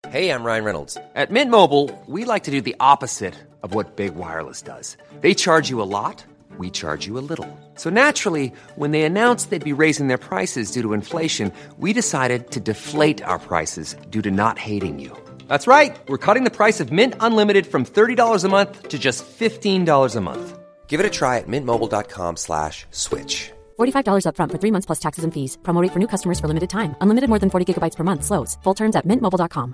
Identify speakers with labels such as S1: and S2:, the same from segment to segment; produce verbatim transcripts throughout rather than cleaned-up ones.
S1: Hey, I'm Ryan Reynolds. At Mint Mobile, we like to do the opposite of what Big Wireless does. They charge you a lot, we charge you a little. So naturally, when they announced they'd be raising their prices due to inflation, we decided to deflate our prices due to not hating you. That's right. We're cutting the price of Mint Unlimited from thirty dollars a month to just fifteen dollars a month. Give it a try at mintmobile.com slash switch.
S2: forty-five dollars up front for three months plus taxes and fees. Promo rate for new customers for limited time. Unlimited more than forty gigabytes per month. Slows full terms at mint mobile dot com.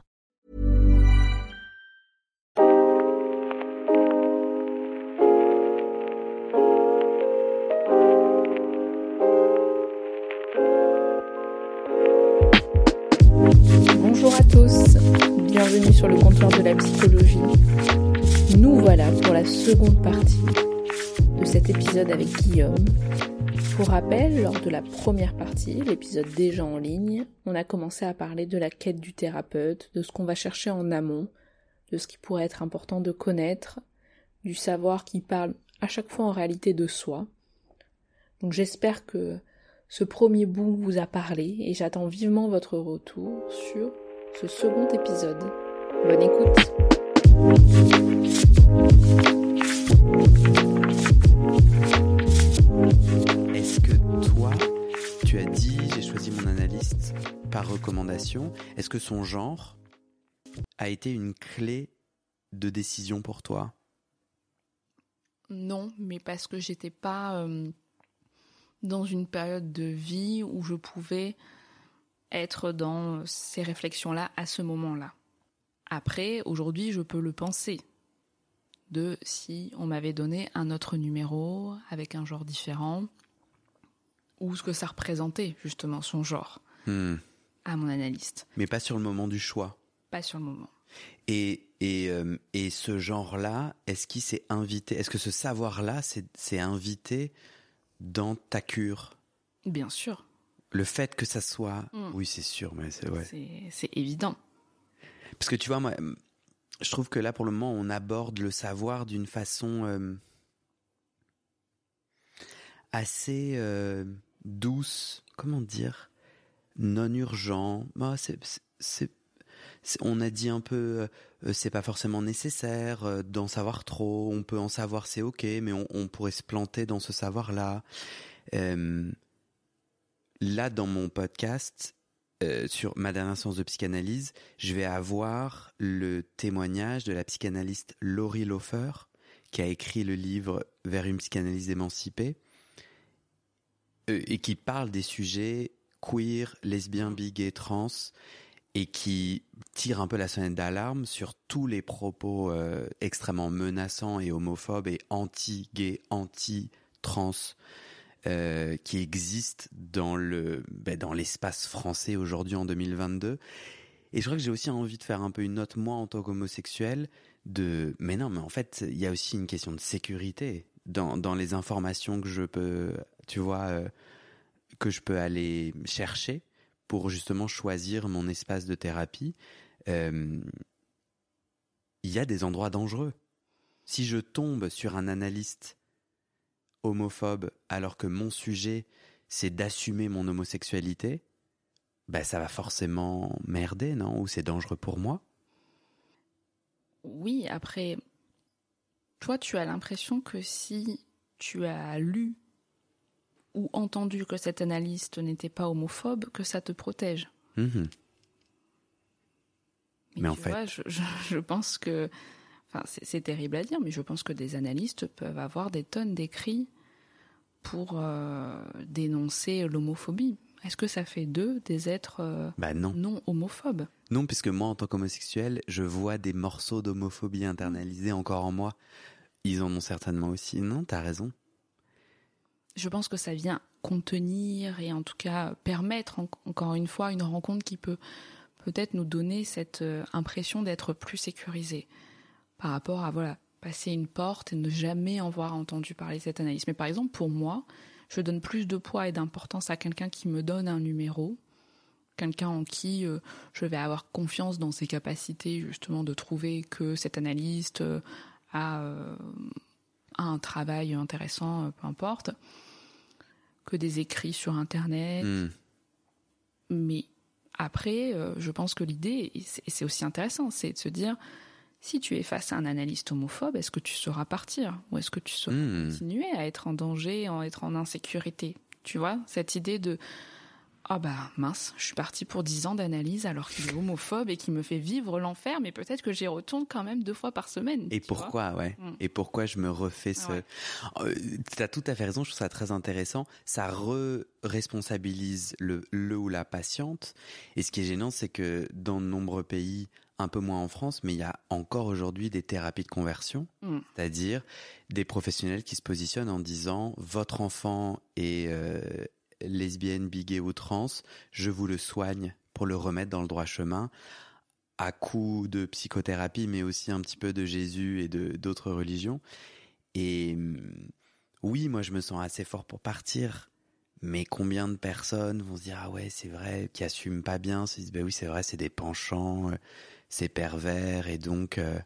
S3: Bonjour à tous, bienvenue sur le comptoir de la psychologie. Nous voilà pour la seconde partie de cet épisode avec Guillaume. Pour rappel, lors de la première partie, l'épisode déjà en ligne, on a commencé à parler de la quête du thérapeute, de ce qu'on va chercher en amont, de ce qui pourrait être important de connaître, du savoir qui parle à chaque fois en réalité de soi. Donc j'espère que ce premier bout vous a parlé et j'attends vivement votre retour sur ce second épisode. Bonne écoute.
S4: Est-ce que toi, tu as dit j'ai choisi mon analyste par recommandation, est-ce que son genre a été une clé de décision pour toi ?
S3: Non, mais parce que j'étais pas euh, dans une période de vie où je pouvais être dans ces réflexions-là à ce moment-là. Après, aujourd'hui, je peux le penser. De si on m'avait donné un autre numéro avec un genre différent, ou ce que ça représentait, justement, son genre, hmm. à mon analyste.
S4: Mais pas sur le moment du choix.
S3: Pas sur le moment.
S4: Et, et, euh, et ce genre-là, est-ce qu'il s'est invité, est-ce que ce savoir-là s'est, s'est invité dans ta cure ?
S3: Bien sûr.
S4: Le fait que ça soit...
S3: Mm.
S4: Oui, c'est sûr, mais c'est... Ouais.
S3: C'est, c'est évident.
S4: Parce que tu vois, moi, je trouve que là, pour le moment, on aborde le savoir d'une façon euh, assez euh, douce, comment dire, non urgent. Oh, c'est, c'est, c'est, c'est, on a dit un peu, euh, c'est pas forcément nécessaire euh, d'en savoir trop. On peut en savoir, c'est ok, mais on, on pourrait se planter dans ce savoir-là. Euh, là, dans mon podcast, euh, sur ma dernière séance de psychanalyse, je vais avoir le témoignage de la psychanalyste Laurie Lofer, qui a écrit le livre « Vers une psychanalyse émancipée » euh, et qui parle des sujets queer, lesbiens, bi, gay, trans, et qui tire un peu la sonnette d'alarme sur tous les propos euh, extrêmement menaçants et homophobes et anti-gay, anti-trans euh, qui existent dans, le, ben, dans l'espace français aujourd'hui en deux mille vingt-deux. Et je crois que j'ai aussi envie de faire un peu une note, moi, en tant qu'homosexuel, de... Mais non, mais en fait, il y a aussi une question de sécurité dans, dans les informations que je peux, tu vois, euh, que je peux aller chercher pour justement choisir mon espace de thérapie. Euh, il y a des endroits dangereux. Si je tombe sur un analyste homophobe alors que mon sujet, c'est d'assumer mon homosexualité, bah ça va forcément merder, non ? Ou c'est dangereux pour moi ?
S3: Oui, après, toi, tu as l'impression que si tu as lu ou entendu que cet analyste n'était pas homophobe, que ça te protège.
S4: Mmh.
S3: Mais,
S4: mais en
S3: tu
S4: fait...
S3: vois, je, je, je pense que... Enfin, c'est, c'est terrible à dire, mais je pense que des analystes peuvent avoir des tonnes d'écrits pour euh, dénoncer l'homophobie. Est-ce que ça fait d'eux des êtres euh,
S4: bah non.
S3: non homophobes ?
S4: Non, puisque moi, en tant qu'homosexuel, je vois des morceaux d'homophobie internalisés encore en moi. Ils en ont certainement aussi. Non, t'as raison.
S3: Je pense que ça vient contenir et en tout cas permettre, en, encore une fois, une rencontre qui peut peut-être nous donner cette euh, impression d'être plus sécurisé par rapport à, voilà, passer une porte et ne jamais en avoir entendu parler de cette analyse. Mais par exemple, pour moi, je donne plus de poids et d'importance à quelqu'un qui me donne un numéro, quelqu'un en qui euh, je vais avoir confiance dans ses capacités justement de trouver que cet analyste euh, a, euh, a un travail intéressant, euh, peu importe, que des écrits sur Internet.
S4: Mmh.
S3: Mais Après, euh, je pense que l'idée, et c'est, et c'est aussi intéressant, c'est de se dire, si tu es face à un analyste homophobe, est-ce que tu sauras partir? Ou est-ce que tu sauras mmh. continuer à être en danger, à être en insécurité? Tu vois, cette idée de ah bah mince, je suis partie pour dix ans d'analyse alors qu'il est homophobe et qu'il me fait vivre l'enfer, mais peut-être que j'y retourne quand même deux fois par semaine.
S4: Et pourquoi, vois ouais. Mm. Et pourquoi je me refais ce... Ouais. Euh, t'as tout à fait raison, je trouve ça très intéressant. Ça re-responsabilise le, le ou la patiente. Et ce qui est gênant, c'est que dans de nombreux pays, un peu moins en France, mais il y a encore aujourd'hui des thérapies de conversion, mm. c'est-à-dire des professionnels qui se positionnent en disant « Votre enfant est... Euh, lesbienne, bi, gay ou trans, je vous le soigne pour le remettre dans le droit chemin à coup de psychothérapie, mais aussi un petit peu de Jésus et de d'autres religions. Et oui, moi je me sens assez fort pour partir, mais combien de personnes vont se dire ah ouais c'est vrai, qui assument pas bien, se disent bah oui c'est vrai, c'est des penchants, c'est pervers et donc euh,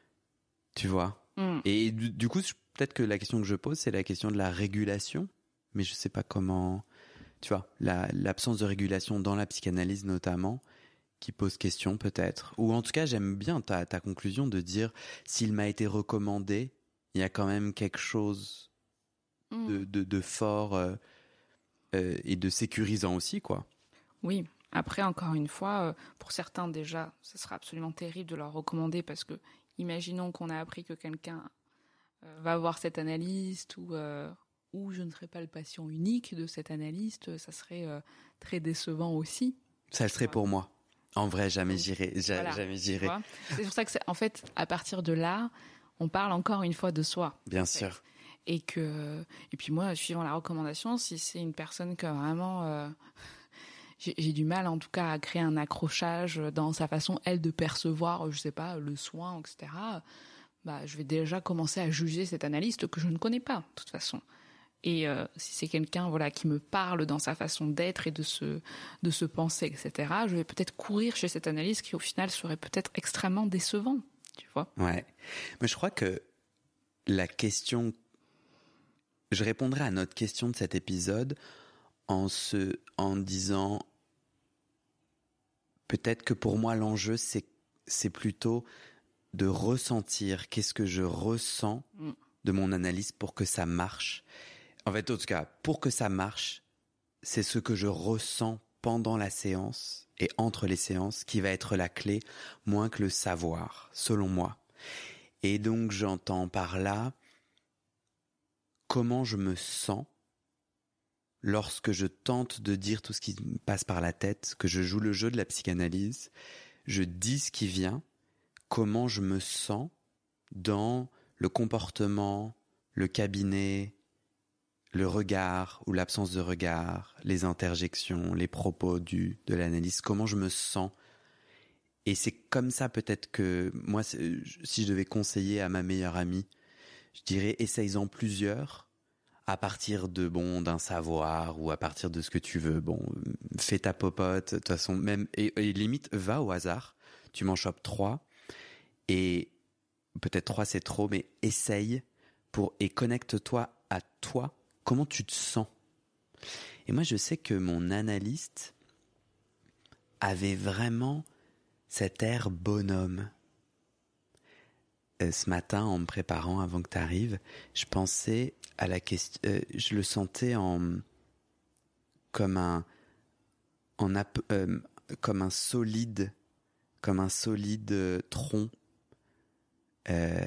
S4: tu vois. Mm. Et du, du coup peut-être que la question que je pose c'est la question de la régulation, mais je sais pas comment. Tu vois, la, l'absence de régulation dans la psychanalyse notamment, qui pose question peut-être. Ou en tout cas, j'aime bien ta, ta conclusion de dire, s'il m'a été recommandé, il y a quand même quelque chose mmh. de, de, de fort euh, euh, et de sécurisant aussi, quoi.
S3: Oui, après, encore une fois, euh, pour certains déjà, ce sera absolument terrible de leur recommander parce que, imaginons qu'on a appris que quelqu'un euh, va voir cet analyste ou... Euh, ou je ne serais pas le patient unique de cet analyste, ça serait euh, très décevant aussi.
S4: Ça le serait pour moi. En vrai, jamais j'irai. Ja- voilà, jamais j'irai.
S3: C'est pour ça que, c'est, en fait, à partir de là, on parle encore une fois de soi.
S4: Bien sûr.
S3: Et que, et puis moi, suivant la recommandation, si c'est une personne que vraiment, euh, j'ai, j'ai du mal, en tout cas, à créer un accrochage dans sa façon, elle, de percevoir, je sais pas, le soin, et cetera. Bah, je vais déjà commencer à juger cet analyste que je ne connais pas, de toute façon. Et euh, si c'est quelqu'un voilà qui me parle dans sa façon d'être et de se de se penser, et cetera, je vais peut-être courir chez cet analyste qui au final serait peut-être extrêmement décevant, tu vois.
S4: Ouais, mais je crois que la question, je répondrai à notre question de cet épisode en se en disant peut-être que pour moi l'enjeu c'est c'est plutôt de ressentir qu'est-ce que je ressens mm. de mon analyse pour que ça marche. En fait, en tout cas, pour que ça marche, c'est ce que je ressens pendant la séance et entre les séances qui va être la clé, moins que le savoir, selon moi. Et donc, j'entends par là comment je me sens lorsque je tente de dire tout ce qui me passe par la tête, que je joue le jeu de la psychanalyse, je dis ce qui vient, comment je me sens dans le comportement, le cabinet, le regard ou l'absence de regard, les interjections, les propos du de l'analyse, comment je me sens. Et c'est comme ça peut-être que moi, si je devais conseiller à ma meilleure amie, je dirais essaye-en plusieurs à partir de bon d'un savoir ou à partir de ce que tu veux. Bon, fais ta popote, de toute façon même et, et limite va au hasard. Tu m'en chopes trois et peut-être trois c'est trop, mais essaye pour et connecte-toi à toi. Comment tu te sens? Et moi, je sais que mon analyste avait vraiment cet air bonhomme. Euh, ce matin, en me préparant avant que tu arrives, je pensais à la question... Euh, je le sentais en comme un en ap, euh, comme un solide, comme un solide tronc. Euh,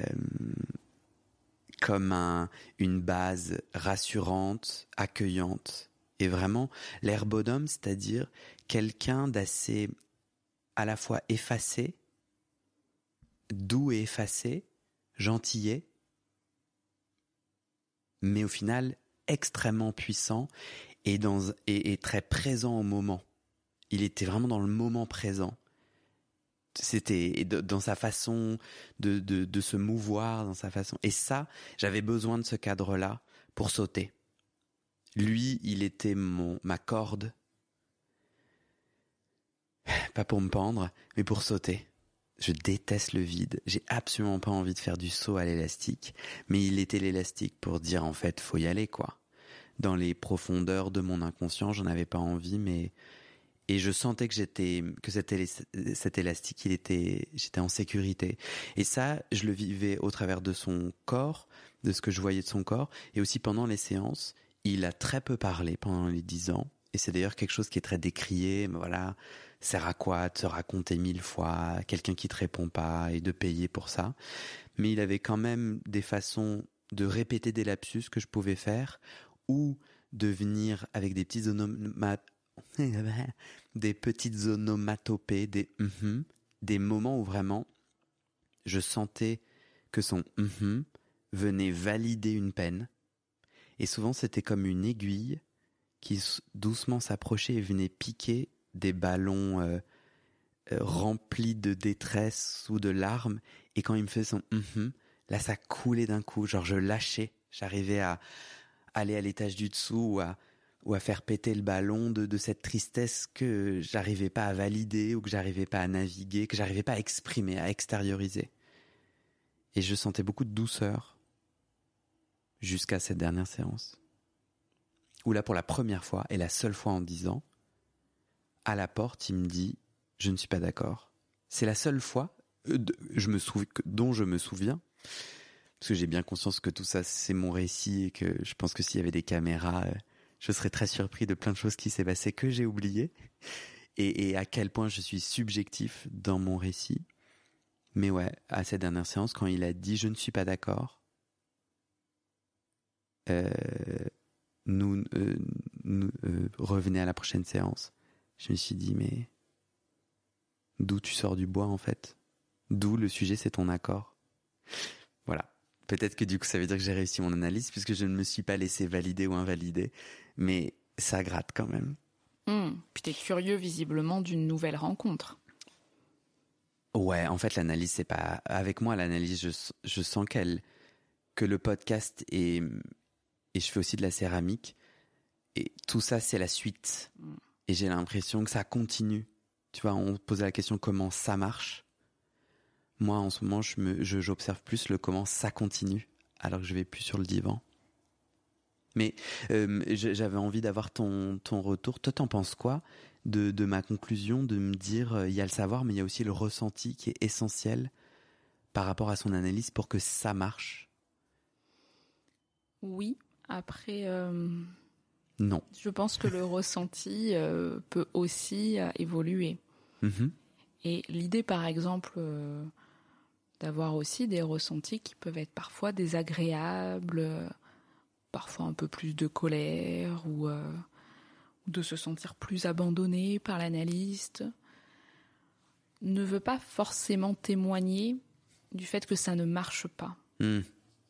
S4: comme un, une base rassurante, accueillante, et vraiment l'air bonhomme, c'est-à-dire quelqu'un d'assez à la fois effacé, doux et effacé, gentillet, mais au final extrêmement puissant et, dans, et, et très présent au moment. Il était vraiment dans le moment présent. C'était dans sa façon de, de, de se mouvoir, dans sa façon. Et ça, j'avais besoin de ce cadre-là pour sauter. Lui, il était mon ma corde. Pas pour me pendre, mais pour sauter. Je déteste le vide. J'ai absolument pas envie de faire du saut à l'élastique. Mais il était l'élastique pour dire, en fait, faut y aller, quoi. Dans les profondeurs de mon inconscient, j'en avais pas envie, mais... Et je sentais que j'étais, que cet, éla- cet élastique, il était, j'étais en sécurité. Et ça, je le vivais au travers de son corps, de ce que je voyais de son corps. Et aussi pendant les séances, il a très peu parlé pendant les dix ans. Et c'est d'ailleurs quelque chose qui est très décrié. Mais voilà, sert à quoi de se raconter mille fois, quelqu'un qui te répond pas et de payer pour ça. Mais il avait quand même des façons de répéter des lapsus que je pouvais faire ou de venir avec des petites onomatopées, des petites onomatopées, des mm-hmm, des moments où vraiment je sentais que son mm-hmm venait valider une peine. Et souvent c'était comme une aiguille qui doucement s'approchait et venait piquer des ballons euh, euh, remplis de détresse ou de larmes. Et quand il me faisait son mm-hmm, là ça coulait d'un coup, genre je lâchais, j'arrivais à aller à l'étage du dessous ou à, ou à faire péter le ballon de, de cette tristesse que j'arrivais pas à valider ou que j'arrivais pas à naviguer, que j'arrivais pas à exprimer, à extérioriser. Et je sentais beaucoup de douceur jusqu'à cette dernière séance. Où là, pour la première fois, et la seule fois en dix ans, à la porte, il me dit « Je ne suis pas d'accord ». C'est la seule fois euh, de, je me souv- dont je me souviens, parce que j'ai bien conscience que tout ça, c'est mon récit et que je pense que s'il y avait des caméras, euh, je serais très surpris de plein de choses qui s'est passé que j'ai oubliées et, et à quel point je suis subjectif dans mon récit. Mais ouais, à cette dernière séance, quand il a dit « Je ne suis pas d'accord euh, », nous, euh, nous euh, revenez à la prochaine séance. Je me suis dit, mais d'où tu sors du bois en fait? D'où le sujet, c'est ton accord. Voilà. Peut-être que du coup, ça veut dire que j'ai réussi mon analyse puisque je ne me suis pas laissé valider ou invalider, mais ça gratte quand même.
S3: Mmh. Puis t'es curieux visiblement d'une nouvelle rencontre.
S4: Ouais, en fait, l'analyse, c'est pas... Avec moi, l'analyse, je, je sens qu'elle... que le podcast est... Et je fais aussi de la céramique. Et tout ça, c'est la suite. Mm. Et j'ai l'impression que ça continue. Tu vois, on posait la question comment ça marche. Moi, en ce moment, je me, je, j'observe plus le comment ça continue, alors que je vais plus sur le divan. Mais euh, j'avais envie d'avoir ton, ton retour. Toi, t'en penses quoi de, de ma conclusion, de me dire, il euh, y a le savoir, mais il y a aussi le ressenti qui est essentiel par rapport à son analyse pour que ça marche?
S3: Oui. Après, euh,
S4: non.
S3: Je pense que le ressenti euh, peut aussi euh, évoluer. Mm-hmm. Et l'idée, par exemple, euh, d'avoir aussi des ressentis qui peuvent être parfois désagréables, euh, parfois un peu plus de colère ou euh, de se sentir plus abandonné par l'analyste, ne veut pas forcément témoigner du fait que ça ne marche pas. Mm.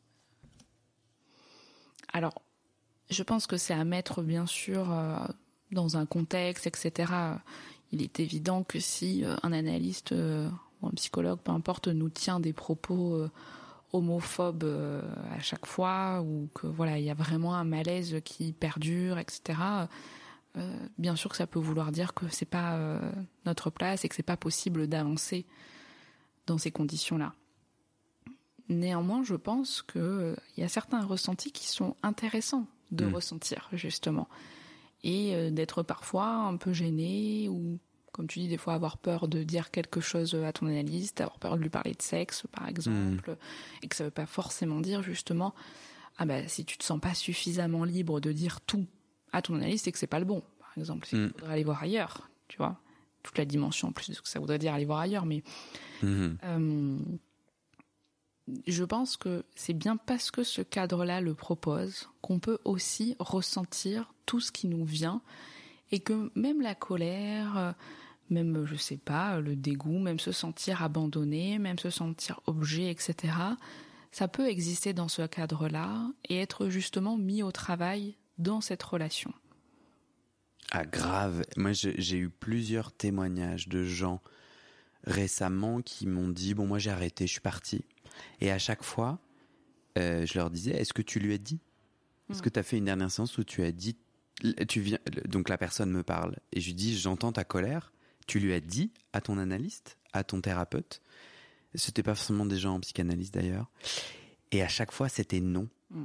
S3: Alors, je pense que c'est à mettre, bien sûr, euh, dans un contexte, et cetera. Il est évident que si euh, un analyste euh, ou un psychologue, peu importe, nous tient des propos euh, homophobes euh, à chaque fois, ou que voilà, il y a vraiment un malaise qui perdure, et cetera. Euh, bien sûr que ça peut vouloir dire que c'est pas euh, notre place et que c'est pas possible d'avancer dans ces conditions-là. Néanmoins, je pense que euh, y a certains ressentis qui sont intéressants de mmh. ressentir, justement. Et euh, d'être parfois un peu gêné ou, comme tu dis, des fois avoir peur de dire quelque chose à ton analyste, avoir peur de lui parler de sexe, par exemple, mmh. et que ça veut pas forcément dire, justement, ah bah, si tu te sens pas suffisamment libre de dire tout à ton analyste, c'est que c'est pas le bon. Par exemple, c'est mmh. qu'il faudrait aller voir ailleurs, tu vois. Toute la dimension, en plus de ce que ça voudrait dire aller voir ailleurs, mais... Mmh. Euh, je pense que c'est bien parce que ce cadre-là le propose qu'on peut aussi ressentir tout ce qui nous vient et que même la colère, même, je sais pas, le dégoût, même se sentir abandonné, même se sentir objet, et cetera, ça peut exister dans ce cadre-là et être justement mis au travail dans cette relation.
S4: Ah, grave. Moi, j'ai, j'ai eu plusieurs témoignages de gens récemment qui m'ont dit « Bon, moi, j'ai arrêté, je suis parti ». Et à chaque fois, euh, je leur disais, est-ce que tu lui as dit? Est-ce mmh. que tu as fait une dernière séance où tu as dit, tu viens, donc la personne me parle, et je lui dis, j'entends ta colère, tu lui as dit à ton analyste, à ton thérapeute? C'était pas forcément des gens en psychanalyse d'ailleurs. Et à chaque fois, c'était non. Mmh.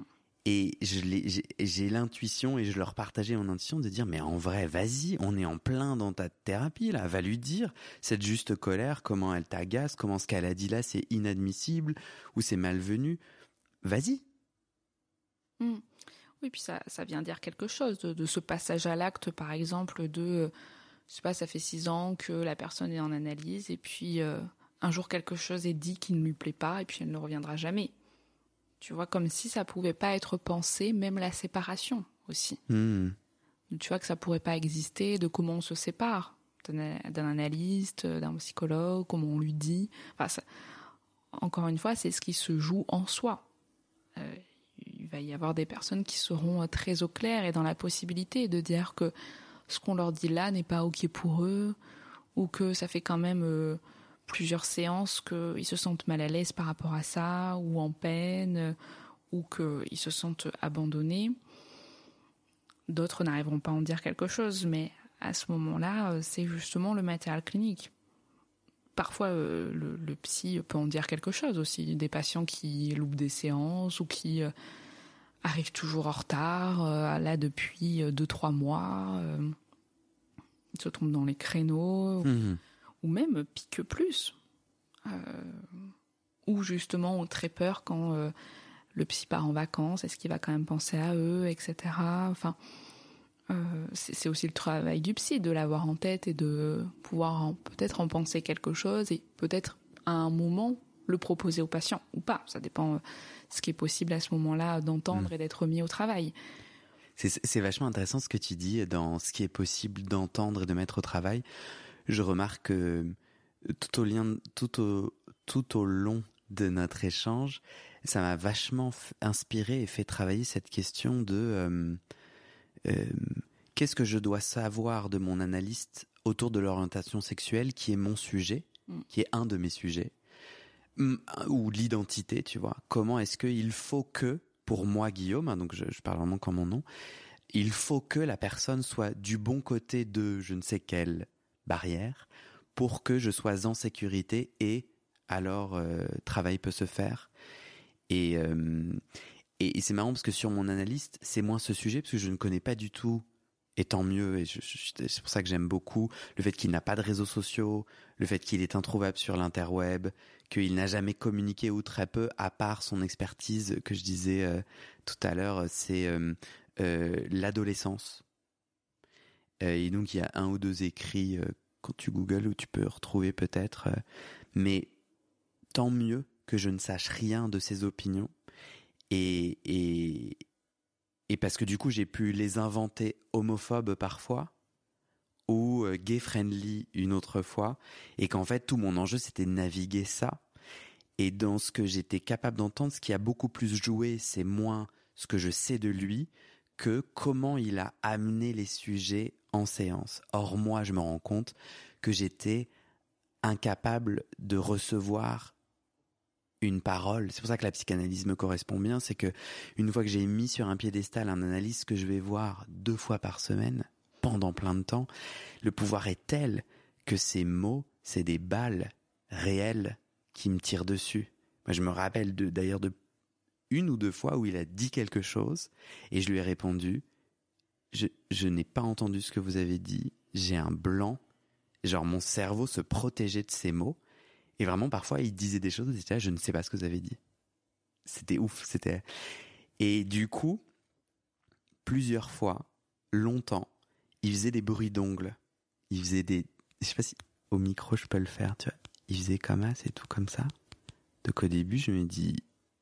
S4: Et je l'ai, j'ai, j'ai l'intuition et je leur partageais mon intuition de dire mais en vrai vas-y, on est en plein dans ta thérapie là, va lui dire cette juste colère, comment elle t'agace, comment ce qu'elle a dit là c'est inadmissible ou c'est malvenu, vas-y.
S3: Mmh. Oui, puis ça, ça vient dire quelque chose de, de ce passage à l'acte, par exemple, de, je sais pas, ça fait six ans que la personne est en analyse et puis euh, un jour quelque chose est dit qui ne lui plaît pas et puis elle ne reviendra jamais. Tu vois, comme si ça pouvait pas être pensé, même la séparation aussi.
S4: Mmh.
S3: Tu vois que ça pourrait pas exister, de comment on se sépare d'un, d'un analyste, d'un psychologue, comment on lui dit. Enfin, ça, encore une fois, c'est ce qui se joue en soi. Euh, il va y avoir des personnes qui seront très au clair et dans la possibilité de dire que ce qu'on leur dit là n'est pas ok pour eux, ou que ça fait quand même euh, plusieurs séances qu'ils se sentent mal à l'aise par rapport à ça, ou en peine, ou qu'ils se sentent abandonnés. D'autres n'arriveront pas à en dire quelque chose, mais à ce moment-là, c'est justement le matériel clinique. Parfois, euh, le, le psy peut en dire quelque chose aussi. Des patients qui loupent des séances ou qui euh, arrivent toujours en retard, euh, là depuis deux, trois mois, euh, se trompent dans les créneaux. Mmh. Ou même pique plus, euh, ou justement ont très peur quand euh, le psy part en vacances, est-ce qu'il va quand même penser à eux, et cetera. Enfin, euh, c'est, c'est aussi le travail du psy de l'avoir en tête et de pouvoir en, peut-être en penser quelque chose et peut-être à un moment le proposer au patient ou pas. Ça dépend euh, ce qui est possible à ce moment-là d'entendre mmh. et d'être mis au travail.
S4: C'est, c'est vachement intéressant ce que tu dis dans ce qui est possible d'entendre et de mettre au travail. Je remarque que tout au, lien, tout, au, tout au long de notre échange, ça m'a vachement f- inspiré et fait travailler cette question de euh, euh, qu'est-ce que je dois savoir de mon analyste autour de l'orientation sexuelle qui est mon sujet, mmh. qui est un de mes sujets, ou l'identité, tu vois. Comment est-ce qu'il faut que, pour moi Guillaume, hein, donc je, je parle vraiment comme mon nom, il faut que la personne soit du bon côté de je ne sais quelle barrière pour que je sois en sécurité et alors euh, travail peut se faire. Et, euh, et, et c'est marrant parce que sur mon analyste, c'est moins ce sujet parce que je ne connais pas du tout, et tant mieux, et je, je, c'est pour ça que j'aime beaucoup le fait qu'il n'a pas de réseaux sociaux, le fait qu'il est introuvable sur l'interweb, qu'il n'a jamais communiqué ou très peu, à part son expertise que je disais euh, tout à l'heure, c'est euh, euh, l'adolescence. Euh, et donc il y a un ou deux écrits euh, quand tu googles où tu peux retrouver peut-être, euh, mais tant mieux que je ne sache rien de ses opinions, et, et, et parce que du coup j'ai pu les inventer homophobes parfois, ou euh, gay-friendly une autre fois, et qu'en fait tout mon enjeu c'était de naviguer ça, et dans ce que j'étais capable d'entendre, ce qui a beaucoup plus joué, c'est moins ce que je sais de lui, que comment il a amené les sujets en séance. Or moi je me rends compte que j'étais incapable de recevoir une parole. C'est pour ça que la psychanalyse me correspond bien, c'est que une fois que j'ai mis sur un piédestal un analyste que je vais voir deux fois par semaine, pendant plein de temps, le pouvoir est tel que ces mots, c'est des balles réelles qui me tirent dessus. Moi je me rappelle de, d'ailleurs de une ou deux fois où il a dit quelque chose et je lui ai répondu, je, je n'ai pas entendu ce que vous avez dit, j'ai un blanc, genre mon cerveau se protégeait de ces mots. Et vraiment, parfois, il disait des choses, et j'étais là, je ne sais pas ce que vous avez dit. C'était ouf, c'était... Et du coup, plusieurs fois, longtemps, il faisait des bruits d'ongles. Il faisait des... Je sais pas si au micro, je peux le faire, tu vois. Il faisait comme ça, c'est tout comme ça. Donc au début, je me dis,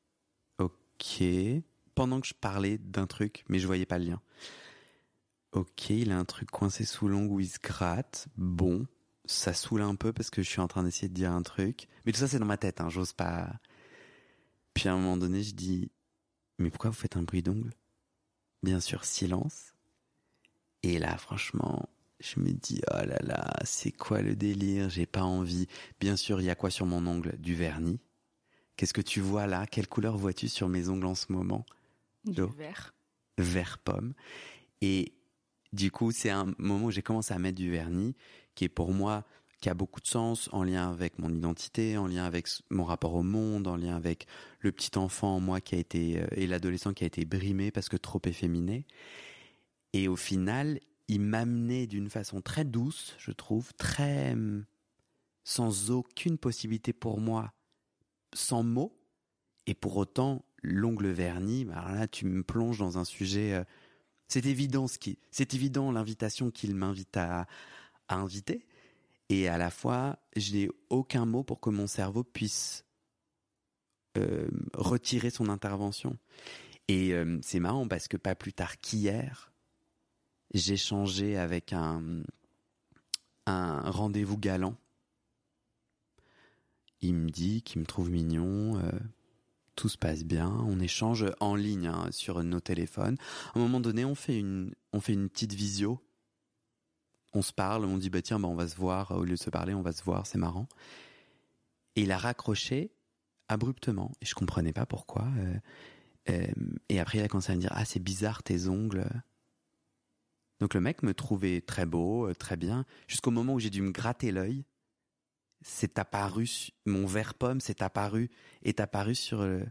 S4: ok, pendant que je parlais d'un truc, mais je voyais pas le lien. Ok, il a un truc coincé sous l'ongle où il se gratte, bon... Ça saoule un peu parce que je suis en train d'essayer de dire un truc. Mais tout ça, c'est dans ma tête, hein, j'ose pas. Puis à un moment donné, je dis, mais pourquoi vous faites un bruit d'ongle? Bien sûr, silence. Et là, franchement, je me dis, oh là là, c'est quoi le délire? J'ai pas envie. Bien sûr, il y a quoi sur mon ongle? Du vernis. Qu'est-ce que tu vois là? Quelle couleur vois-tu sur mes ongles en ce moment?
S3: Du jo. Vert.
S4: Vert pomme. Et du coup, c'est un moment où j'ai commencé à mettre du vernis, qui est pour moi qui a beaucoup de sens, en lien avec mon identité, en lien avec mon rapport au monde, en lien avec le petit enfant en moi qui a été, euh, et l'adolescent qui a été brimé parce que trop efféminé. Et au final, il m'amenait d'une façon très douce, je trouve, très, sans aucune possibilité pour moi, sans mots, et pour autant, l'ongle verni, alors là, tu me plonges dans un sujet, euh, c'est évident ce qui, c'est évident l'invitation qu'il m'invite à, à inviter, et à la fois, je n'ai aucun mot pour que mon cerveau puisse euh, retirer son intervention. Et euh, c'est marrant parce que pas plus tard qu'hier, j'ai échangé avec un, un rendez-vous galant. Il me dit qu'il me trouve mignon, euh, tout se passe bien, on échange en ligne hein, sur nos téléphones. À un moment donné, on fait une, on fait une petite visio. On se parle, on dit bah tiens, bah on va se voir, au lieu de se parler, on va se voir, c'est marrant. Et il a raccroché abruptement, et je comprenais pas pourquoi. Euh, euh, et après, il a commencé à me dire ah c'est bizarre tes ongles. Donc le mec me trouvait très beau, euh, très bien, jusqu'au moment où j'ai dû me gratter l'œil. C'est apparu, mon vert pomme s'est apparu, est apparu sur le...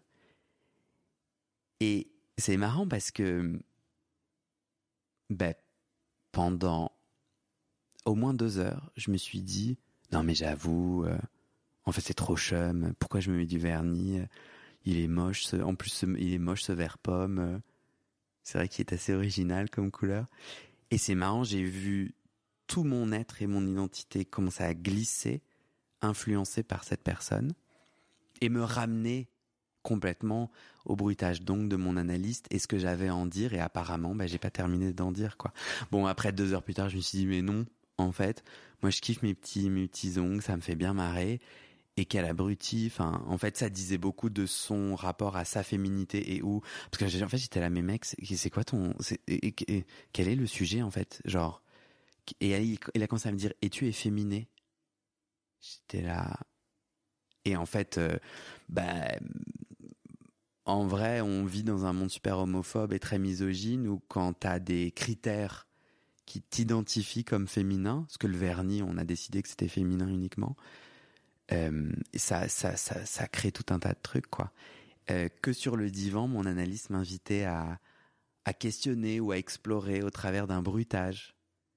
S4: Et c'est marrant parce que, ben, pendant au moins deux heures, je me suis dit, non mais j'avoue, euh, en fait c'est trop chum, pourquoi je me mets du vernis, il est moche, ce, en plus ce, il est moche ce vert pomme, euh, c'est vrai qu'il est assez original comme couleur. Et c'est marrant, j'ai vu tout mon être et mon identité commencer à glisser, influencé par cette personne, et me ramener complètement au bruitage donc de mon analyste et ce que j'avais à en dire, et apparemment bah, j'ai pas terminé d'en dire quoi. Bon, après deux heures plus tard je me suis dit mais non, en fait moi je kiffe mes petits, mes petits ongles, ça me fait bien marrer, et quel abruti, enfin en fait ça disait beaucoup de son rapport à sa féminité, et où, parce que en fait j'étais là mais mec c'est, c'est quoi ton, c'est, et, et, et, quel est le sujet en fait, genre, et il, il a commencé à me dire es-tu efféminé? J'étais là. Et en fait, euh, bah, en vrai, on vit dans un monde super homophobe et très misogyne où quand t'as des critères qui t'identifient comme féminin, parce que le vernis, on a décidé que c'était féminin uniquement, euh, ça, ça, ça, ça crée tout un tas de trucs, quoi. Euh, que sur le divan, mon analyste m'invitait à, à questionner ou à explorer au travers d'un bruitage.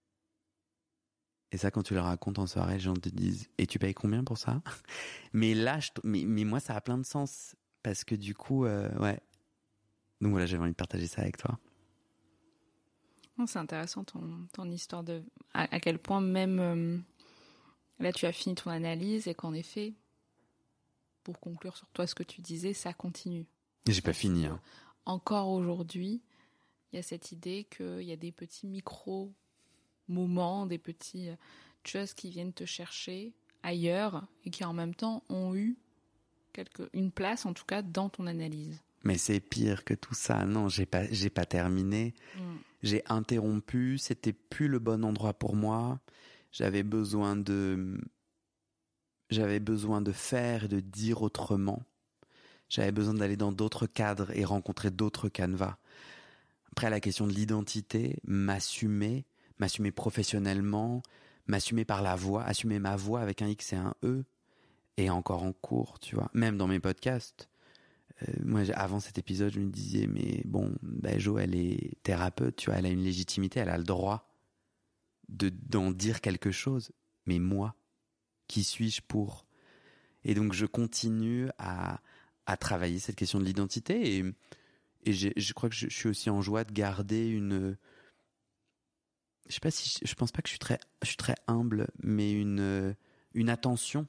S4: Et ça, quand tu le racontes en soirée, les gens te disent « Et tu payes combien pour ça ?» Mais là, je, mais, mais moi, ça a plein de sens. Parce que du coup, euh, ouais. Donc voilà, j'avais envie de partager ça avec toi.
S3: Oh, c'est intéressant ton, ton histoire de... À, à quel point même... Euh, là, tu as fini ton analyse et qu'en effet, pour conclure sur toi ce que tu disais, ça continue.
S4: J'ai pas fini. Hein.
S3: Encore aujourd'hui, il y a cette idée qu'il y a des petits micros... moments, des petits choses qui viennent te chercher ailleurs et qui en même temps ont eu quelque, une place en tout cas dans ton analyse.
S4: Mais c'est pire que tout ça. Non, j'ai pas, j'ai pas terminé. Mm. J'ai interrompu. C'était plus le bon endroit pour moi. J'avais besoin de, j'avais besoin de faire et de dire autrement. J'avais besoin d'aller dans d'autres cadres et rencontrer d'autres canevas. Après, la question de l'identité, m'assumer, m'assumer professionnellement, m'assumer par la voix, assumer ma voix avec un X et un E, et encore en cours, tu vois. Même dans mes podcasts. Euh, moi, avant cet épisode, je me disais, mais bon, ben Jo, elle est thérapeute, tu vois, elle a une légitimité, elle a le droit de, d'en dire quelque chose. Mais moi, qui suis-je pour ? Et donc, je continue à, à travailler cette question de l'identité, et, et j'ai, je crois que je, je suis aussi en joie de garder une... Je sais pas si je, je pense pas que je suis très je suis très humble, mais une une attention,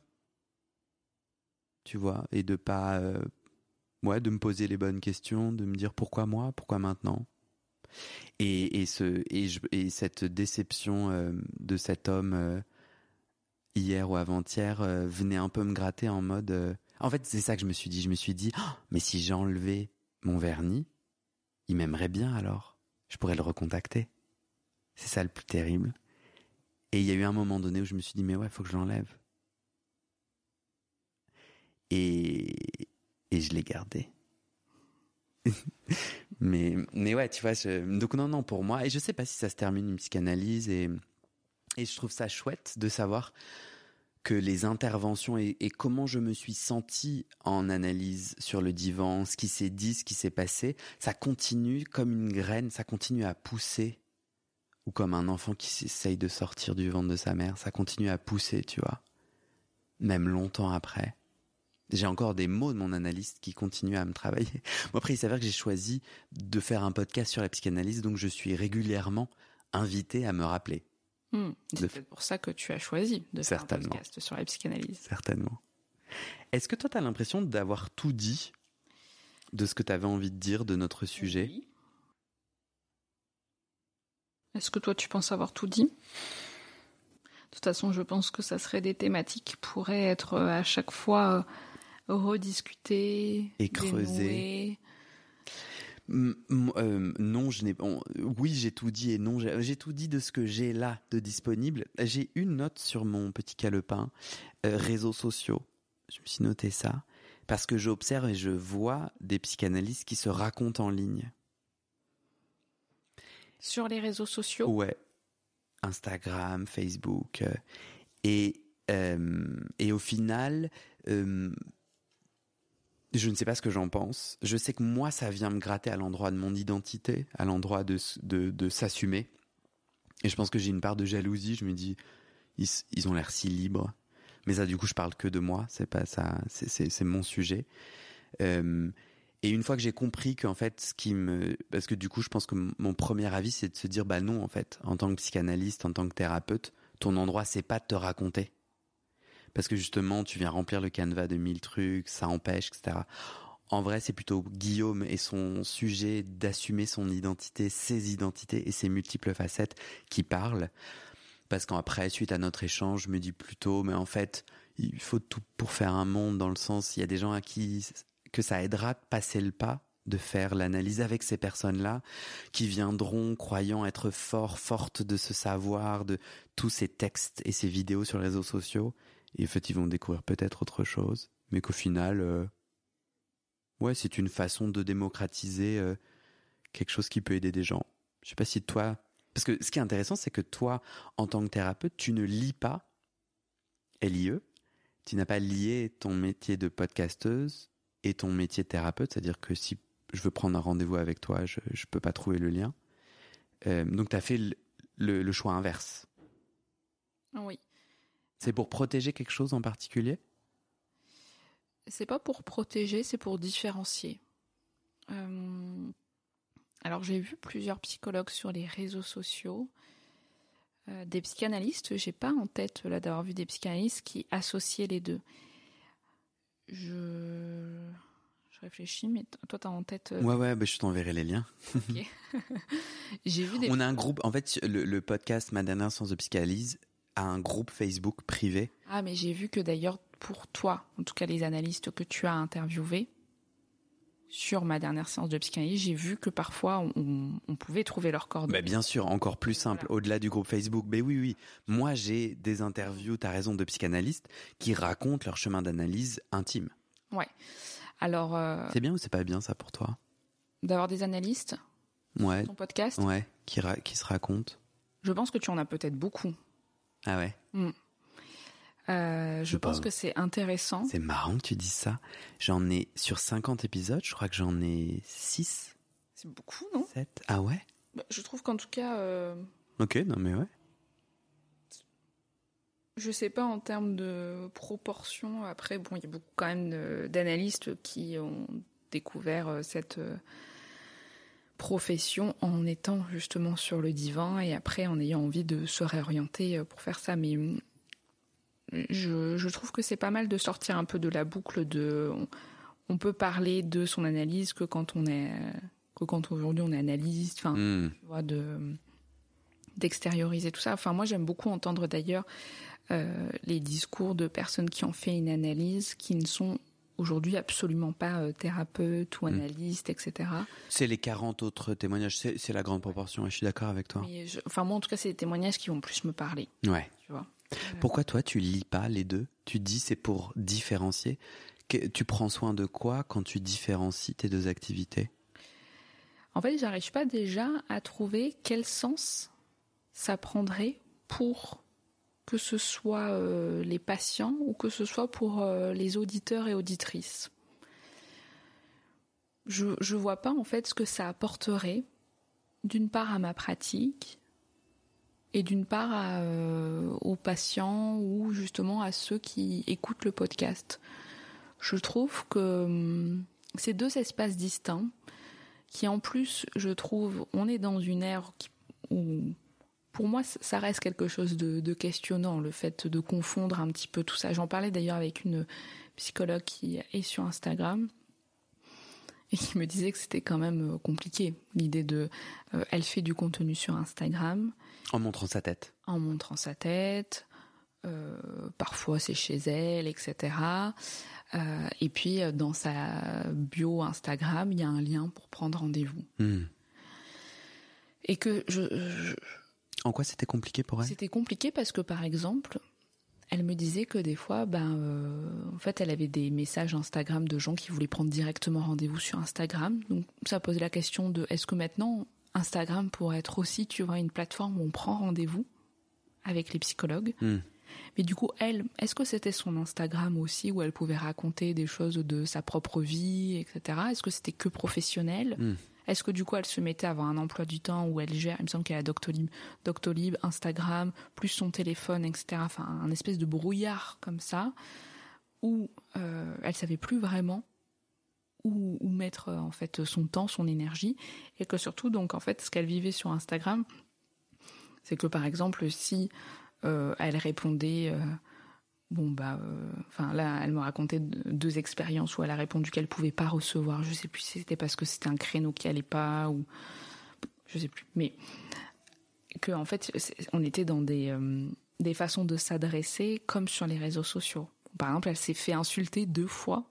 S4: tu vois, et de pas euh, ouais, de me poser les bonnes questions, de me dire pourquoi moi, pourquoi maintenant. Et et ce et je, et cette déception euh, de cet homme euh, hier ou avant-hier euh, venait un peu me gratter en mode euh, en fait, c'est ça que je me suis dit, je me suis dit oh, mais si j'enlevais mon vernis, il m'aimerait bien alors. Je pourrais le recontacter. C'est ça le plus terrible. Et il y a eu un moment donné où je me suis dit, mais ouais, faut que je l'enlève. Et, et je l'ai gardé. mais, mais ouais, tu vois, je, donc non, non, pour moi, et je sais pas si ça se termine une psychanalyse, et, et je trouve ça chouette de savoir que les interventions et, et comment je me suis senti en analyse sur le divan, ce qui s'est dit, ce qui s'est passé, ça continue comme une graine, ça continue à pousser. Ou comme un enfant qui essaye de sortir du ventre de sa mère, ça continue à pousser, tu vois. Même longtemps après. J'ai encore des mots de mon analyste qui continuent à me travailler. Bon, après, il s'avère que j'ai choisi de faire un podcast sur la psychanalyse, donc je suis régulièrement invité à me rappeler.
S3: Mmh, c'est de... peut-être pour ça que tu as choisi de faire un podcast sur la psychanalyse.
S4: Certainement. Est-ce que toi, tu as l'impression d'avoir tout dit de ce que tu avais envie de dire de notre sujet ?
S3: Oui. Est-ce que toi, tu penses avoir tout dit ? De toute façon, je pense que ça serait des thématiques qui pourraient être à chaque fois rediscutées
S4: et creusées. Mm, euh, non, je n'ai. Bon, oui, j'ai tout dit et non, j'ai, j'ai tout dit de ce que j'ai là de disponible. J'ai une note sur mon petit calepin, euh, réseaux sociaux. Je me suis noté ça parce que j'observe et je vois des psychanalystes qui se racontent en ligne.
S3: Sur les réseaux sociaux ?
S4: Ouais. Instagram, Facebook. Euh, et, euh, et au final... Euh, Je ne sais pas ce que j'en pense. Je sais que moi, ça vient me gratter à l'endroit de mon identité, à l'endroit de, de, de s'assumer. Et je pense que j'ai une part de jalousie. Je me dis, ils, ils ont l'air si libres. Mais ça, du coup, je parle que de moi. C'est pas ça. C'est, c'est, c'est mon sujet. Euh, et une fois que j'ai compris qu'en fait, ce qui me, parce que du coup, je pense que mon premier avis, c'est de se dire, bah non, en fait, en tant que psychanalyste, en tant que thérapeute, ton endroit, c'est pas de te raconter. Parce que justement, tu viens remplir le canevas de mille trucs, ça empêche, et cetera. En vrai, c'est plutôt Guillaume et son sujet d'assumer son identité, ses identités et ses multiples facettes qui parlent. Parce qu'après, suite à notre échange, je me dis plutôt, mais en fait, il faut tout pour faire un monde, dans le sens, il y a des gens à qui que ça aidera de passer le pas, de faire l'analyse avec ces personnes-là, qui viendront croyant être forts, fortes de ce savoir, de tous ces textes et ces vidéos sur les réseaux sociaux. Et en fait, ils vont découvrir peut-être autre chose, mais qu'au final, euh, ouais, c'est une façon de démocratiser euh, quelque chose qui peut aider des gens. Je sais pas si toi... Parce que ce qui est intéressant, c'est que toi, en tant que thérapeute, tu ne lis pas L I E, tu n'as pas lié ton métier de podcasteuse et ton métier de thérapeute, c'est-à-dire que si je veux prendre un rendez-vous avec toi, je je peux pas trouver le lien. Euh, donc, tu as fait le, le, le choix inverse.
S3: Oui.
S4: C'est pour protéger quelque chose en particulier ?
S3: C'est pas pour protéger, c'est pour différencier. Euh, alors j'ai vu plusieurs psychologues sur les réseaux sociaux, euh, des psychanalystes. J'ai pas en tête là d'avoir vu des psychanalystes qui associaient les deux. Je, je réfléchis, mais t- toi t'as en tête. Euh...
S4: Ouais ouais, bah je t'enverrai les liens.
S3: Ok. J'ai vu des.
S4: On a un groupe. En fait, le, le podcast Ma dernière séance de psychanalyse a un groupe Facebook privé.
S3: Ah, mais j'ai vu que d'ailleurs, pour toi, en tout cas les analystes que tu as interviewés, sur ma dernière séance de psychanalyse, j'ai vu que parfois on, on pouvait trouver leur coordonnées.
S4: Bah bien sûr, encore plus simple, voilà. Au-delà du groupe Facebook. Mais oui, oui. Moi, j'ai des interviews, t'as raison, de psychanalystes qui racontent leur chemin d'analyse intime.
S3: Ouais. Alors. Euh,
S4: c'est bien ou c'est pas bien ça pour toi ?
S3: D'avoir des analystes.
S4: Ouais.
S3: Sur ton podcast.
S4: Ouais. Qui ra- qui se racontent.
S3: Je pense que tu en as peut-être beaucoup.
S4: Ah ouais.
S3: Mmh. Euh, je, je pense pas. que c'est intéressant.
S4: C'est marrant que tu dises ça. J'en ai, sur cinquante épisodes, je crois que j'en ai six.
S3: C'est beaucoup, non ?
S4: sept. Ah ouais ?
S3: Bah, je trouve qu'en tout cas... Euh...
S4: Ok, non mais ouais.
S3: Je sais pas en termes de proportion. Après, bon, il y a beaucoup quand même d'analystes qui ont découvert cette profession en étant justement sur le divan et après en ayant envie de se réorienter pour faire ça. Mais je, je trouve que c'est pas mal de sortir un peu de la boucle de... On, on peut parler de son analyse que quand on est... que quand aujourd'hui on est analyste, enfin, mmh. tu vois, de... d'extérioriser tout ça. Enfin, moi, j'aime beaucoup entendre d'ailleurs euh, les discours de personnes qui ont fait une analyse, qui ne sont aujourd'hui absolument pas euh, thérapeutes ou analystes, mmh. et cetera.
S4: C'est les quarante autres témoignages, c'est, c'est la grande proportion, et je suis d'accord avec toi.
S3: Mais je, enfin, moi, en tout cas, c'est des témoignages qui vont plus me parler.
S4: Ouais.
S3: Tu vois.
S4: Pourquoi toi, tu lis pas les deux ? Tu dis c'est pour différencier. Que, tu prends soin de quoi quand tu différencies tes deux activités ?
S3: En fait, j'arrive pas déjà à trouver quel sens ça prendrait pour que ce soit euh, les patients ou que ce soit pour euh, les auditeurs et auditrices. Je je vois pas en fait ce que ça apporterait, d'une part à ma pratique et d'une part à, euh, aux patients ou justement à ceux qui écoutent le podcast. Je trouve que hum, c'est deux espaces distincts qui en plus, je trouve, on est dans une ère qui, où, pour moi, ça reste quelque chose de, de questionnant, le fait de confondre un petit peu tout ça. J'en parlais d'ailleurs avec une psychologue qui est sur Instagram et qui me disait que c'était quand même compliqué, l'idée de... Euh, elle fait du contenu sur Instagram.
S4: En montrant sa tête.
S3: En montrant sa tête, euh, parfois c'est chez elle, et cetera. Euh, et puis, dans sa bio Instagram, il y a un lien pour prendre rendez-vous.
S4: Mmh.
S3: Et que je, je...
S4: En quoi c'était compliqué pour elle ?
S3: C'était compliqué parce que, par exemple, elle me disait que des fois, ben, euh, en fait, elle avait des messages Instagram de gens qui voulaient prendre directement rendez-vous sur Instagram. Donc, ça pose la question de, est-ce que maintenant, Instagram pourrait être aussi, tu vois, une plateforme où on prend rendez-vous avec les psychologues ? Mmh. Mais du coup, elle, est-ce que c'était son Instagram aussi où elle pouvait raconter des choses de sa propre vie, et cetera. Est-ce que c'était que professionnel ? mmh. Est-ce que du coup, elle se mettait à avoir un emploi du temps où elle gère, il me semble qu'elle a Doctolib, Doctolib, Instagram, plus son téléphone, et cetera. Enfin, un espèce de brouillard comme ça, où euh, elle savait plus vraiment où, où mettre en fait son temps, son énergie, et que surtout, donc en fait, ce qu'elle vivait sur Instagram, c'est que par exemple, si Euh, elle répondait, euh, bon bah, enfin euh, là, elle me racontait deux expériences où elle a répondu qu'elle pouvait pas recevoir. Je sais plus si c'était parce que c'était un créneau qui allait pas ou je sais plus. Mais que en fait, on était dans des euh, des façons de s'adresser comme sur les réseaux sociaux. Par exemple, elle s'est fait insulter deux fois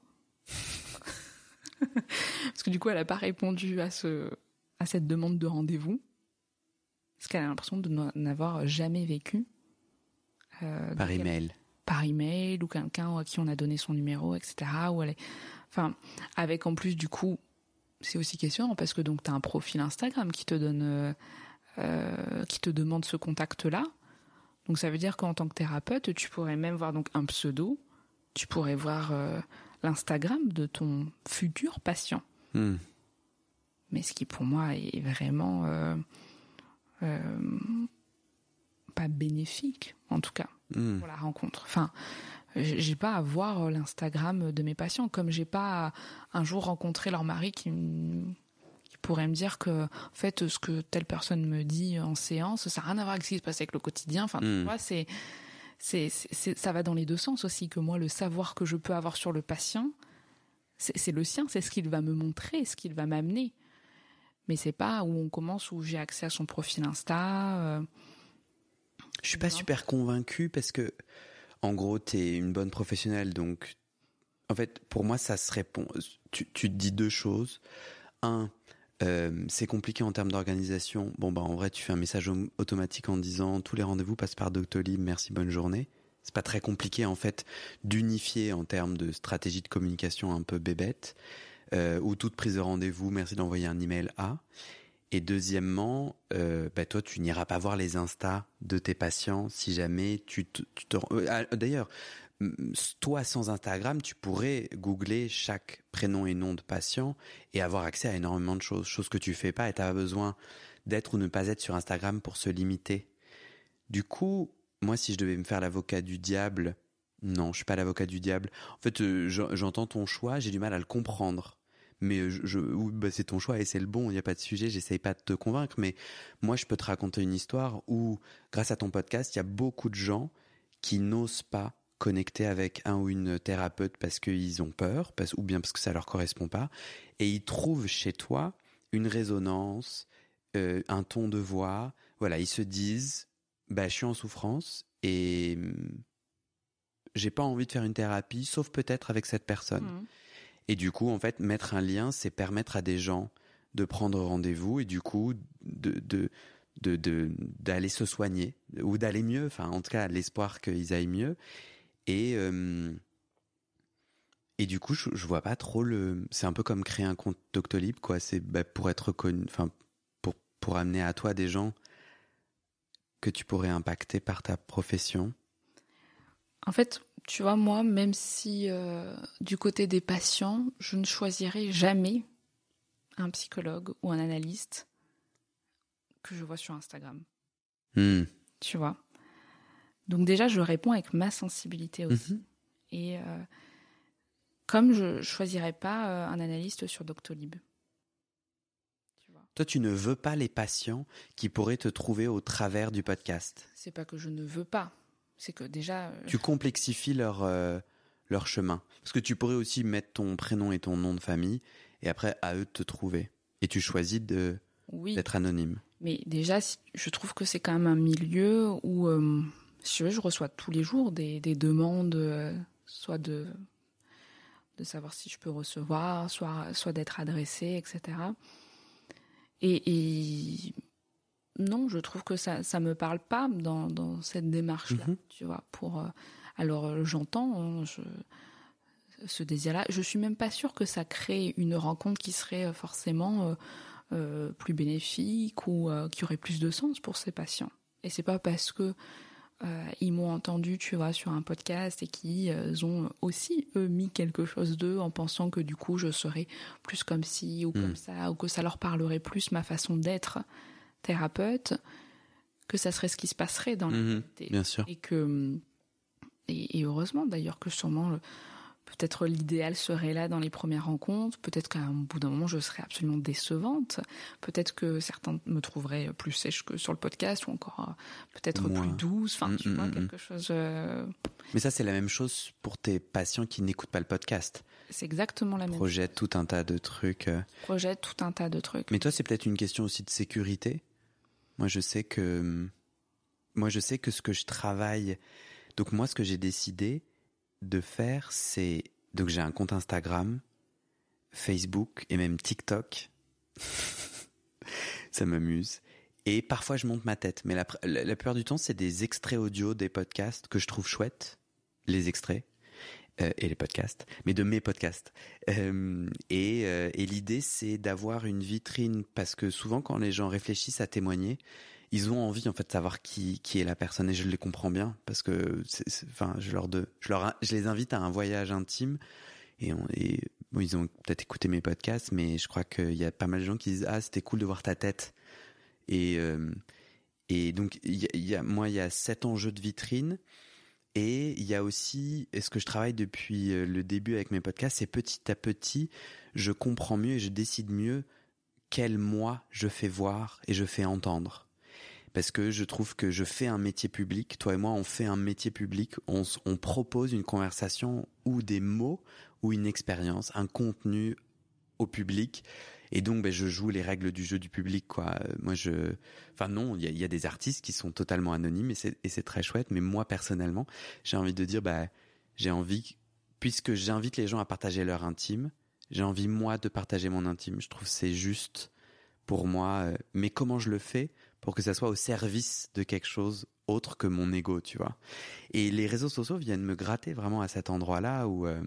S3: parce que du coup, elle a pas répondu à ce à cette demande de rendez-vous parce qu'elle a l'impression de n'avoir jamais vécu. Euh,
S4: par email.
S3: Par email, ou quelqu'un à qui on a donné son numéro, et cetera. Ou elle est... Enfin, avec en plus, du coup, c'est aussi questionnant parce que donc t'as un profil Instagram qui te donne, euh, euh, qui te demande ce contact-là. Donc ça veut dire qu'en tant que thérapeute, tu pourrais même voir donc un pseudo, tu pourrais voir euh, l'Instagram de ton futur patient. Mm. Mais ce qui pour moi est vraiment euh, euh, pas bénéfique, en tout cas, mmh. pour la rencontre. Enfin, j'ai pas à voir l'Instagram de mes patients, comme j'ai pas à un jour rencontrer leur mari qui, qui pourrait me dire que, en fait, ce que telle personne me dit en séance, ça n'a rien à voir avec ce qui se passe avec le quotidien. Enfin, mmh. tu vois, c'est, c'est, c'est, c'est, ça va dans les deux sens aussi, que moi, le savoir que je peux avoir sur le patient, c'est, c'est le sien, c'est ce qu'il va me montrer, ce qu'il va m'amener. Mais c'est pas où on commence, où j'ai accès à son profil Insta. Euh,
S4: Je suis pas super convaincue parce que, en gros, t'es une bonne professionnelle, donc, en fait, pour moi, ça se répond. Tu, tu te dis deux choses. Un, euh, c'est compliqué en termes d'organisation. Bon, bah, en vrai, tu fais un message automatique en disant tous les rendez-vous passent par Doctolib, merci, bonne journée. C'est pas très compliqué, en fait, d'unifier en termes de stratégie de communication un peu bébête, euh, ou toute prise de rendez-vous, merci d'envoyer un email à. Et deuxièmement, euh, bah toi, tu n'iras pas voir les Insta de tes patients si jamais tu te... Tu te euh, d'ailleurs, toi, sans Instagram, tu pourrais googler chaque prénom et nom de patient et avoir accès à énormément de choses, choses que tu fais pas et tu as besoin d'être ou ne pas être sur Instagram pour se limiter. Du coup, moi, si je devais me faire l'avocat du diable, non, je suis pas l'avocat du diable. En fait, euh, j'entends ton choix, j'ai du mal à le comprendre. Mais je, je bah c'est ton choix et c'est le bon, il n'y a pas de sujet, j'essaye pas de te convaincre, mais moi je peux te raconter une histoire où, grâce à ton podcast, il y a beaucoup de gens qui n'osent pas connecter avec un ou une thérapeute parce qu'ils ont peur, parce, ou bien parce que ça leur correspond pas, et ils trouvent chez toi une résonance, euh, un ton de voix, voilà, ils se disent, bah je suis en souffrance et j'ai pas envie de faire une thérapie, sauf peut-être avec cette personne. Mmh. Et du coup, en fait, mettre un lien, c'est permettre à des gens de prendre rendez-vous et du coup, de, de, de, de, d'aller se soigner ou d'aller mieux. Enfin, en tout cas, l'espoir qu'ils aillent mieux. Et, euh, et du coup, je, je vois pas trop le, c'est un peu comme créer un compte Doctolib, quoi. C'est, bah, pour être connu, enfin, pour, pour amener à toi des gens que tu pourrais impacter par ta profession.
S3: En fait, tu vois, moi, même si euh, du côté des patients, je ne choisirai jamais un psychologue ou un analyste que je vois sur Instagram.
S4: Mmh.
S3: Tu vois. Donc déjà, je réponds avec ma sensibilité aussi. Mmh. Et euh, comme je ne choisirais pas euh, un analyste sur Doctolib. Tu vois.
S4: Toi, tu ne veux pas les patients qui pourraient te trouver au travers du podcast.
S3: C'est pas que je ne veux pas. C'est que déjà... Euh...
S4: Tu complexifies leur, euh, leur chemin. Parce que tu pourrais aussi mettre ton prénom et ton nom de famille, et après, à eux de te trouver. Et tu choisis de, oui. d'être anonyme.
S3: Mais déjà, je trouve que c'est quand même un milieu où, euh, si tu veux, je reçois tous les jours des, des demandes, euh, soit de, de savoir si je peux recevoir, soit, soit d'être adressée, et cetera. Et... et... Non, je trouve que ça ça me parle pas dans dans cette démarche-là, mmh. tu vois. Pour euh, alors euh, j'entends hein, je, ce désir-là. Je suis même pas sûre que ça crée une rencontre qui serait forcément euh, euh, plus bénéfique ou euh, qui aurait plus de sens pour ces patients. Et c'est pas parce que euh, ils m'ont entendu, tu vois, sur un podcast et qu'ils euh, ont aussi eux mis quelque chose d'eux en pensant que du coup je serais plus comme ci ou mmh. comme ça ou que ça leur parlerait plus ma façon d'être thérapeute, que ça serait ce qui se passerait dans la
S4: mmh,
S3: réalité.
S4: Bien sûr.
S3: Et que, et, et heureusement d'ailleurs que sûrement, peut-être l'idéal serait là dans les premières rencontres, peut-être qu'à un bout d'un moment je serais absolument décevante, peut-être que certains me trouveraient plus sèche que sur le podcast ou encore peut-être Moi. plus douce, enfin mmh, tu mmh, vois, mmh. quelque chose... Euh...
S4: Mais ça c'est la même chose pour tes patients qui n'écoutent pas le podcast.
S3: C'est exactement la même
S4: Projette
S3: chose.
S4: tout un tas de trucs.
S3: Projette tout un tas de trucs.
S4: Mais toi c'est peut-être une question aussi de sécurité. Moi, je sais que, moi, je sais que ce que je travaille, donc moi, ce que j'ai décidé de faire, c'est, donc j'ai un compte Instagram, Facebook et même TikTok. Ça m'amuse. Et parfois, je monte ma tête. Mais la, la, la plupart du temps, c'est des extraits audio des podcasts que je trouve chouettes, les extraits. Euh, et les podcasts, mais de mes podcasts. Euh, et, euh, et l'idée, c'est d'avoir une vitrine, parce que souvent, quand les gens réfléchissent à témoigner, ils ont envie en fait de savoir qui qui est la personne, et je les comprends bien, parce que, c'est, c'est, enfin, je leur de, je leur, je les invite à un voyage intime, et, on, et bon, ils ont peut-être écouté mes podcasts, mais je crois qu'il y a pas mal de gens qui disent ah c'était cool de voir ta tête, et euh, et donc il y a, y a moi il y a cet enjeu de vitrine. Et il y a aussi, et ce que je travaille depuis le début avec mes podcasts, c'est petit à petit, je comprends mieux et je décide mieux quel moi je fais voir et je fais entendre. Parce que je trouve que je fais un métier public, toi et moi on fait un métier public, on, on propose une conversation ou des mots ou une expérience, un contenu au public. Et donc, ben, je joue les règles du jeu du public, quoi. Moi, je, enfin non, il y a, y a des artistes qui sont totalement anonymes et c'est, et c'est très chouette. Mais moi, personnellement, j'ai envie de dire, bah, j'ai envie, puisque j'invite les gens à partager leur intime, j'ai envie moi de partager mon intime. Je trouve que c'est juste pour moi. Mais comment je le fais pour que ça soit au service de quelque chose autre que mon ego, tu vois. Et les réseaux sociaux viennent me gratter vraiment à cet endroit-là où, euh,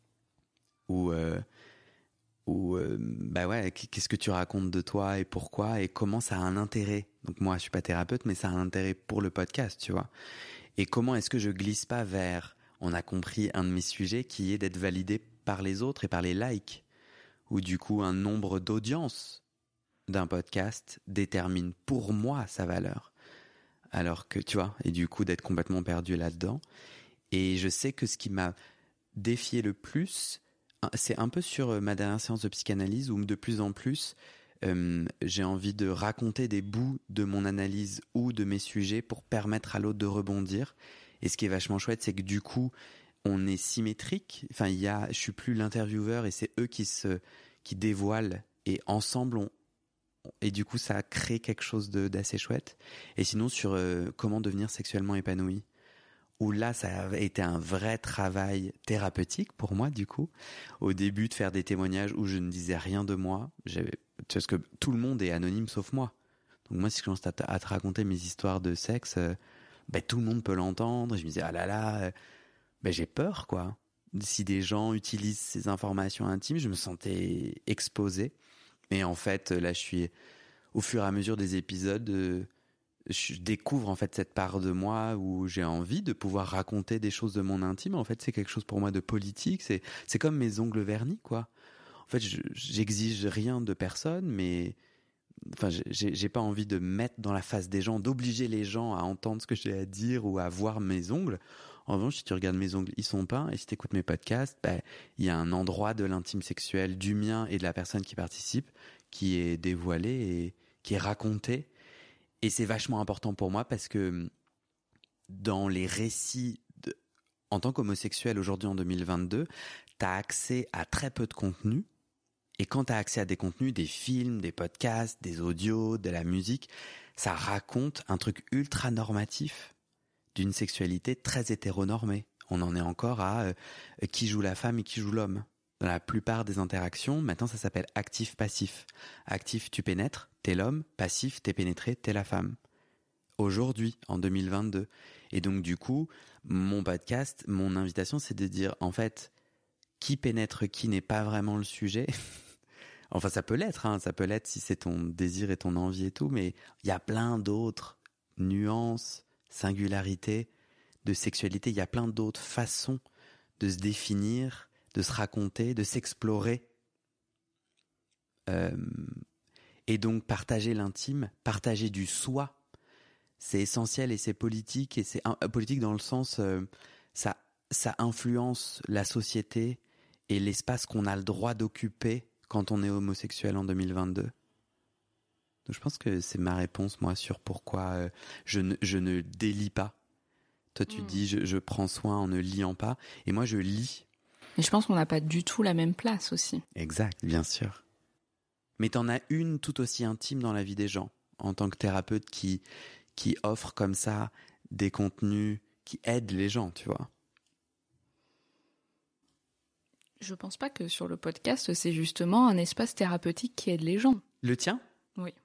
S4: où euh, Ou euh, bah ouais, qu'est-ce que tu racontes de toi et pourquoi et comment ça a un intérêt. Donc moi, je suis pas thérapeute, mais ça a un intérêt pour le podcast, tu vois. Et comment est-ce que je glisse pas vers, on a compris un de mes sujets qui est d'être validé par les autres et par les likes, ou du coup un nombre d'audience d'un podcast détermine pour moi sa valeur. Alors que tu vois, et du coup d'être complètement perdu là-dedans. Et je sais que ce qui m'a défié le plus, c'est un peu sur ma dernière séance de psychanalyse où de plus en plus euh, j'ai envie de raconter des bouts de mon analyse ou de mes sujets pour permettre à l'autre de rebondir. Et ce qui est vachement chouette, c'est que du coup on est symétrique. Enfin, il y a, je suis plus l'intervieweur et c'est eux qui se qui dévoilent et ensemble on et du coup ça crée quelque chose de d'assez chouette. Et sinon sur euh, comment devenir sexuellement épanoui, où là, ça a été un vrai travail thérapeutique pour moi, du coup. Au début, de faire des témoignages où je ne disais rien de moi. J'avais, parce que tout le monde est anonyme sauf moi. Donc moi, si je commence à, t- à te raconter mes histoires de sexe, euh, ben, tout le monde peut l'entendre. Et je me disais, ah là là, euh, ben, j'ai peur, quoi. Si des gens utilisent ces informations intimes, je me sentais exposé. Et en fait, là, je suis, au fur et à mesure des épisodes, euh, je découvre en fait cette part de moi où j'ai envie de pouvoir raconter des choses de mon intime. En fait, c'est quelque chose pour moi de politique. C'est, c'est comme mes ongles vernis, quoi. En fait, je, j'exige rien de personne, mais enfin, j'ai, j'ai pas envie de mettre dans la face des gens, d'obliger les gens à entendre ce que j'ai à dire ou à voir mes ongles. En revanche, si tu regardes mes ongles, ils sont peints, et si tu écoutes mes podcasts, bah, il y a un endroit de l'intime sexuel du mien et de la personne qui participe qui est dévoilé et qui est raconté. Et c'est vachement important pour moi parce que dans les récits, de, en tant qu'homosexuel aujourd'hui en deux mille vingt-deux, t'as accès à très peu de contenu. Et quand t'as accès à des contenus, des films, des podcasts, des audios, de la musique, ça raconte un truc ultra normatif d'une sexualité très hétéronormée. On en est encore à euh, qui joue la femme et qui joue l'homme. Dans la plupart des interactions, maintenant ça s'appelle actif-passif. Actif, tu pénètres, t'es l'homme. Passif, t'es pénétré, t'es la femme. Aujourd'hui, en deux mille vingt-deux. Et donc du coup, mon podcast, mon invitation, c'est de dire, en fait, qui pénètre qui n'est pas vraiment le sujet. Enfin, ça peut l'être, hein, ça peut l'être si c'est ton désir et ton envie et tout, mais il y a plein d'autres nuances, singularités de sexualité. Il y a plein d'autres façons de se définir, de se raconter, de s'explorer. Euh, et donc, partager l'intime, partager du soi, c'est essentiel et c'est politique. Et c'est euh, politique dans le sens, euh, ça, ça influence la société et l'espace qu'on a le droit d'occuper quand on est homosexuel en deux mille vingt-deux. Donc, je pense que c'est ma réponse, moi, sur pourquoi euh, je, ne, je ne délie pas. Toi, tu mmh. dis, je, je prends soin en ne liant pas. Et moi, je lis.
S3: Mais je pense qu'on n'a pas du tout la même place aussi.
S4: Exact, bien sûr. Mais t'en as une tout aussi intime dans la vie des gens, en tant que thérapeute qui, qui offre comme ça des contenus qui aident les gens, tu vois.
S3: Je pense pas que sur le podcast, c'est justement un espace thérapeutique qui aide les gens.
S4: Le tien ?
S3: Oui.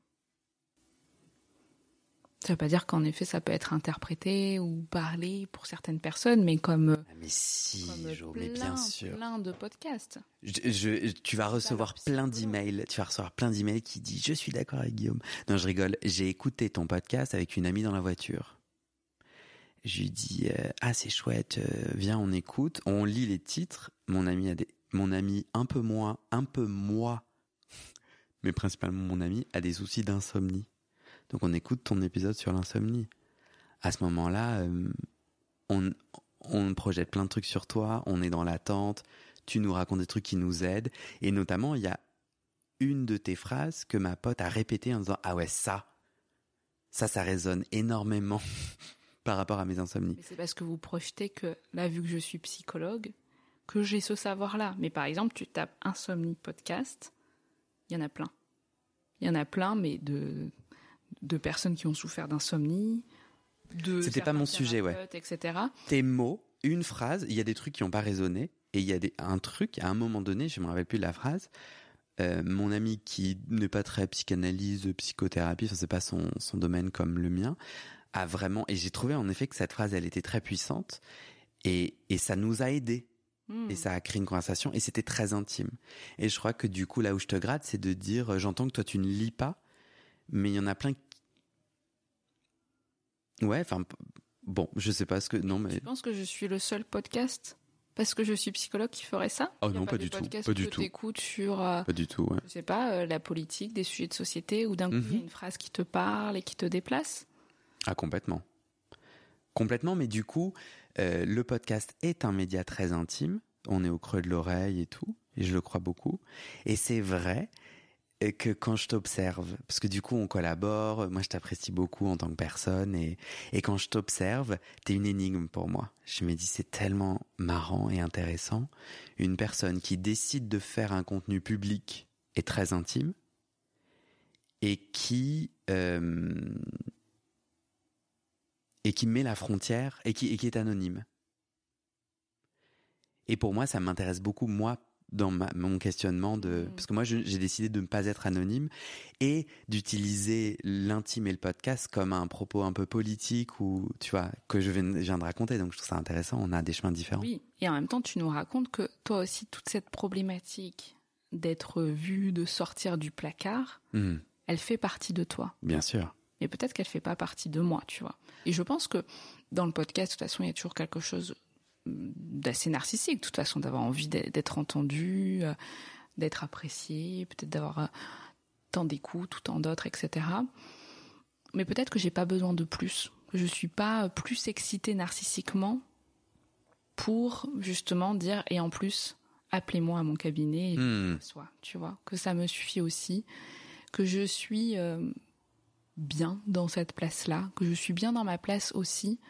S3: Ça veut pas dire qu'en effet ça peut être interprété ou parlé pour certaines personnes, mais comme
S4: ah mais si,
S3: comme
S4: Jo,
S3: plein,
S4: mais bien sûr,
S3: plein de podcasts.
S4: Je, je, tu vas recevoir plein d'emails, tu vas recevoir plein d'emails qui disent je suis d'accord avec Guillaume. Non, je rigole. J'ai écouté ton podcast avec une amie dans la voiture. Je lui dis euh, ah c'est chouette, euh, viens on écoute, on lit les titres. Mon ami a des, mon ami un peu moins, un peu moi, mais principalement mon ami a des soucis d'insomnie. Donc on écoute ton épisode sur l'insomnie. À ce moment-là, euh, on, on projette plein de trucs sur toi, on est dans l'attente, tu nous racontes des trucs qui nous aident, et notamment il y a une de tes phrases que ma pote a répétée en disant « Ah ouais, ça, ça, ça résonne énormément par rapport à mes insomnies. »
S3: Mais c'est parce que vous projetez que, là, vu que je suis psychologue, que j'ai ce savoir-là. Mais par exemple, tu tapes « insomnie podcast », il y en a plein. Il y en a plein, mais de... de personnes qui ont souffert d'insomnie, de
S4: c'était pas mon sujet, ouais,
S3: et cetera.
S4: Tes mots, une phrase, il y a des trucs qui ont pas résonné, et il y a des, un truc, à un moment donné, je me rappelle plus de la phrase, euh, mon ami qui n'est pas très psychanalyse, psychothérapie, enfin c'est pas son, son domaine comme le mien, a vraiment, et j'ai trouvé en effet que cette phrase, elle était très puissante, et, et ça nous a aidés. Mmh. Et ça a créé une conversation, et c'était très intime. Et je crois que du coup, là où je te gratte, c'est de dire, j'entends que toi tu ne lis pas, mais il y en a plein qui... Ouais, enfin, bon, je sais pas ce que... Non, mais...
S3: Tu penses que je suis le seul podcast, parce que je suis psychologue, qui ferait ça?
S4: Oh non, pas, pas du tout, pas du tout.
S3: Tu écoutes sur... Euh,
S4: pas du tout, ouais.
S3: Je sais pas, euh, la politique, des sujets de société, où d'un coup, il mm-hmm. y a une phrase qui te parle et qui te déplace?
S4: Ah, complètement. Complètement, mais du coup, euh, le podcast est un média très intime. On est au creux de l'oreille et tout, et je le crois beaucoup. Et c'est vrai... Et que quand je t'observe, parce que du coup on collabore, moi je t'apprécie beaucoup en tant que personne, et, et quand je t'observe, t'es une énigme pour moi. Je me dis c'est tellement marrant et intéressant, une personne qui décide de faire un contenu public et très intime, et qui euh, et qui met la frontière, et qui, et qui est anonyme. Et pour moi ça m'intéresse beaucoup, moi, dans ma, mon questionnement de, parce que moi je, j'ai décidé de ne pas être anonyme et d'utiliser l'intime et le podcast comme un propos un peu politique ou tu vois que je viens, je viens de raconter, donc je trouve ça intéressant. On a des chemins différents.
S3: Oui, et en même temps tu nous racontes que toi aussi toute cette problématique d'être vu, de sortir du placard, mmh. elle fait partie de toi.
S4: Bien sûr.
S3: mais peut-être qu'elle fait pas partie de moi, tu vois. Et je pense que dans le podcast, de toute façon, il y a toujours quelque chose d'assez narcissique, de toute façon, d'avoir envie d'être entendu, d'être apprécié, peut-être d'avoir tant d'écoute ou tant d'autres, et cetera. Mais peut-être que j'ai pas besoin de plus, que je suis pas plus excitée narcissiquement pour justement dire, et en plus, appelez-moi à mon cabinet, et mmh. soit, tu vois, que ça me suffit aussi, que je suis euh, bien dans cette place-là, que je suis bien dans ma place aussi,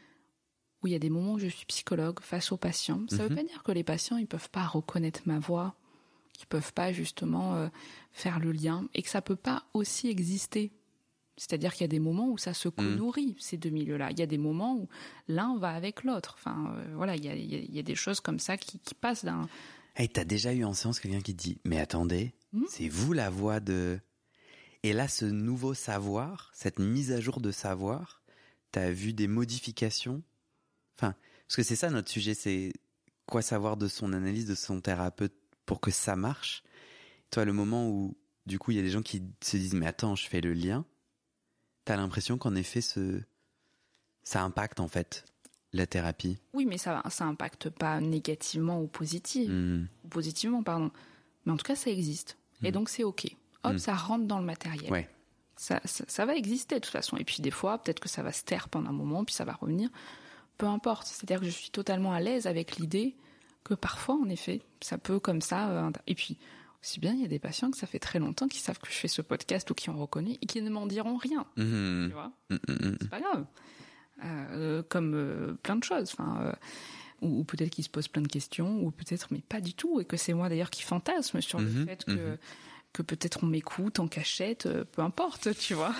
S3: où il y a des moments où je suis psychologue face aux patients. Ça mmh. veut pas dire que les patients, ils peuvent pas reconnaître ma voix, qu'ils peuvent pas justement euh, faire le lien, et que ça peut pas aussi exister. C'est-à-dire qu'il y a des moments où ça se co-nourrit, mmh. ces deux milieux-là. Il y a des moments où l'un va avec l'autre. Enfin, euh, voilà, il y a, il y a, il y a des choses comme ça qui, qui passent d'un...
S4: Hey, t'as déjà eu en séance quelqu'un qui te dit « Mais attendez, mmh. c'est vous la voix de... » Et là, ce nouveau savoir, cette mise à jour de savoir, t'as vu des modifications? Enfin, parce que c'est ça notre sujet, c'est quoi savoir de son analyse, de son thérapeute pour que ça marche. Toi, le moment où, du coup, il y a des gens qui se disent « Mais attends, je fais le lien », t'as l'impression qu'en effet, ce... ça impacte en fait la thérapie.
S3: Oui, mais ça, ça impacte pas négativement ou positivement, mmh. ou positivement, pardon. Mais en tout cas, ça existe. Mmh. Et donc, c'est OK. Hop, mmh. ça rentre dans le matériel.
S4: Ouais.
S3: Ça, ça, ça va exister de toute façon. Et puis des fois, peut-être que ça va se taire pendant un moment, puis ça va revenir. Peu importe. C'est-à-dire que je suis totalement à l'aise avec l'idée que parfois, en effet, ça peut comme ça... Euh, et puis... aussi bien, il y a des patients que ça fait très longtemps qu'ils savent que je fais ce podcast ou qui ont reconnu et qui ne m'en diront rien. Mmh. Tu vois, mmh. c'est pas grave. Euh, comme euh, plein de choses. Enfin, euh, ou, ou peut-être qu'ils se posent plein de questions, ou peut-être, mais pas du tout. Et que c'est moi d'ailleurs qui fantasme sur mmh. le fait que, mmh. que peut-être on m'écoute en cachette, euh, peu importe, tu vois.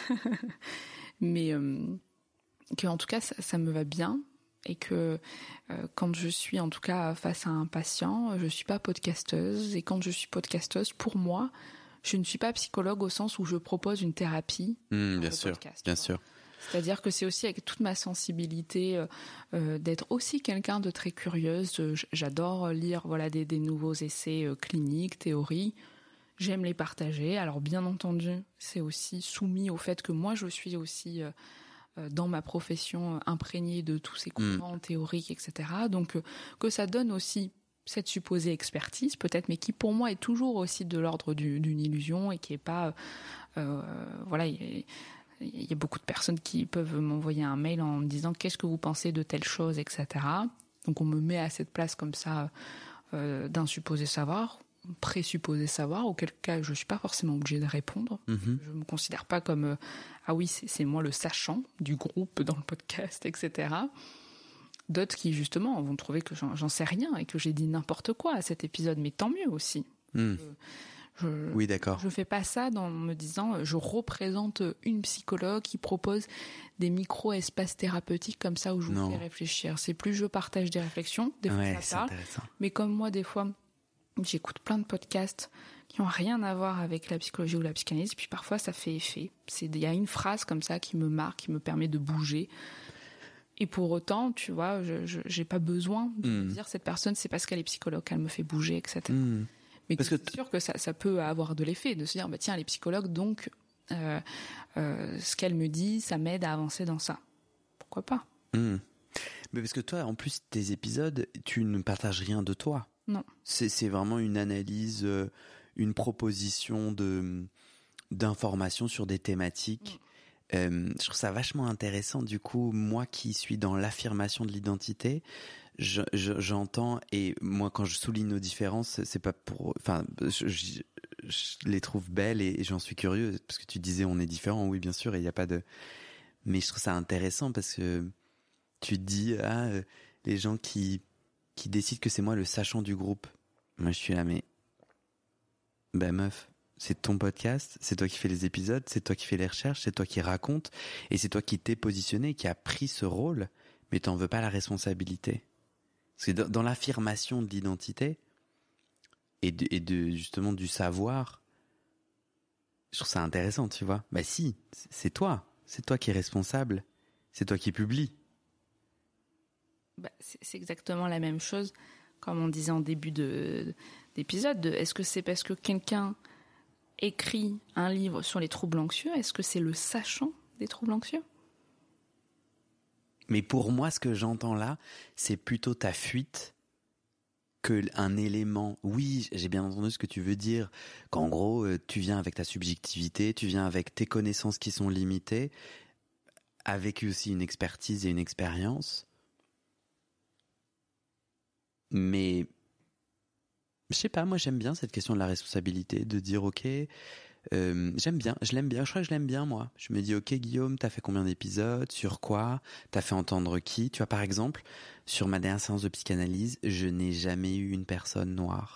S3: mais euh, que en tout cas, ça, ça me va bien. Et que euh, quand je suis en tout cas face à un patient, je suis pas podcasteuse. Et quand je suis podcasteuse, pour moi, je ne suis pas psychologue au sens où je propose une thérapie.
S4: Mmh, bien sûr, podcast, bien sûr.
S3: C'est-à-dire que c'est aussi avec toute ma sensibilité euh, d'être aussi quelqu'un de très curieuse. J'adore lire voilà des, des nouveaux essais euh, cliniques, théories. J'aime les partager. Alors bien entendu, c'est aussi soumis au fait que moi je suis aussi euh, dans ma profession imprégnée de tous ces courants mmh. théoriques, et cetera. Donc euh, que ça donne aussi cette supposée expertise peut-être, mais qui pour moi est toujours aussi de l'ordre du, d'une illusion et qui est pas euh, voilà. Il y, y a beaucoup de personnes qui peuvent m'envoyer un mail en me disant qu'est-ce que vous pensez de telle chose, et cetera. Donc on me met à cette place comme ça euh, d'un supposé savoir, présupposé savoir, auquel cas je suis pas forcément obligée de répondre. Mmh. Je me considère pas comme euh, ah oui c'est, c'est moi le sachant du groupe dans le podcast, et cetera. D'autres qui justement vont trouver que j'en, j'en sais rien et que j'ai dit n'importe quoi à cet épisode, mais tant mieux aussi. Mmh. Je, je,
S4: oui, d'accord.
S3: Je fais pas ça en me disant je représente une psychologue qui propose des micro-espaces thérapeutiques comme ça où je vous non. fais réfléchir. C'est plus je partage des réflexions, des fois
S4: ouais,
S3: ça
S4: c'est
S3: parle,
S4: intéressant.
S3: Mais comme moi des fois j'écoute plein de podcasts qui ont rien à voir avec la psychologie ou la psychanalyse, et puis parfois ça fait effet. C'est, il y a une phrase comme ça qui me marque, qui me permet de bouger. Et pour autant, tu vois, je, je j'ai pas besoin de mmh. dire cette personne c'est parce qu'elle est psychologue qu'elle me fait bouger, et cetera. Mmh. Mais parce que c'est sûr que ça, ça peut avoir de l'effet de se dire bah tiens, elle est psychologue, donc euh, euh, ce qu'elle me dit, ça m'aide à avancer dans ça. Pourquoi pas?
S4: Mmh. Mais parce que toi, en plus, tes épisodes, tu ne partages rien de toi.
S3: Non.
S4: C'est, c'est vraiment une analyse, euh, une proposition de d'informations sur des thématiques. Mmh. Euh, je trouve ça vachement intéressant. Du coup, moi qui suis dans l'affirmation de l'identité, je, je, j'entends, et moi quand je souligne nos différences, c'est pas pour, enfin, je, je, je les trouve belles et, et j'en suis curieux parce que tu disais on est différents, oui bien sûr, et il y a pas de, mais je trouve ça intéressant parce que tu te dis ah euh, les gens qui qui décident que c'est moi le sachant du groupe. Moi, je suis là, mais ben meuf, c'est ton podcast, c'est toi qui fais les épisodes, c'est toi qui fais les recherches, c'est toi qui raconte, et c'est toi qui t'es positionné, qui a pris ce rôle, mais t'en veux pas la responsabilité. Parce que dans, dans l'affirmation de l'identité et de, et de justement du savoir, je trouve ça intéressant, tu vois. Bah si, c'est toi, c'est toi qui es responsable, c'est toi qui publie.
S3: Bah, c'est, c'est exactement la même chose, comme on disait en début de, d'épisode. De, est-ce que c'est parce que quelqu'un écrit un livre sur les troubles anxieux, est-ce que c'est le sachant des troubles anxieux.
S4: Mais pour moi, ce que j'entends là, c'est plutôt ta fuite qu'un élément. Oui, j'ai bien entendu ce que tu veux dire, qu'en gros, tu viens avec ta subjectivité, tu viens avec tes connaissances qui sont limitées, avec aussi une expertise et une expérience. Mais je sais pas, moi j'aime bien cette question de la responsabilité, de dire ok, euh, j'aime bien, je l'aime bien, je crois que je l'aime bien moi. Je me dis ok Guillaume, t'as fait combien d'épisodes, sur quoi, t'as fait entendre qui? Tu vois par exemple, sur ma dernière séance de psychanalyse, je n'ai jamais eu une personne noire.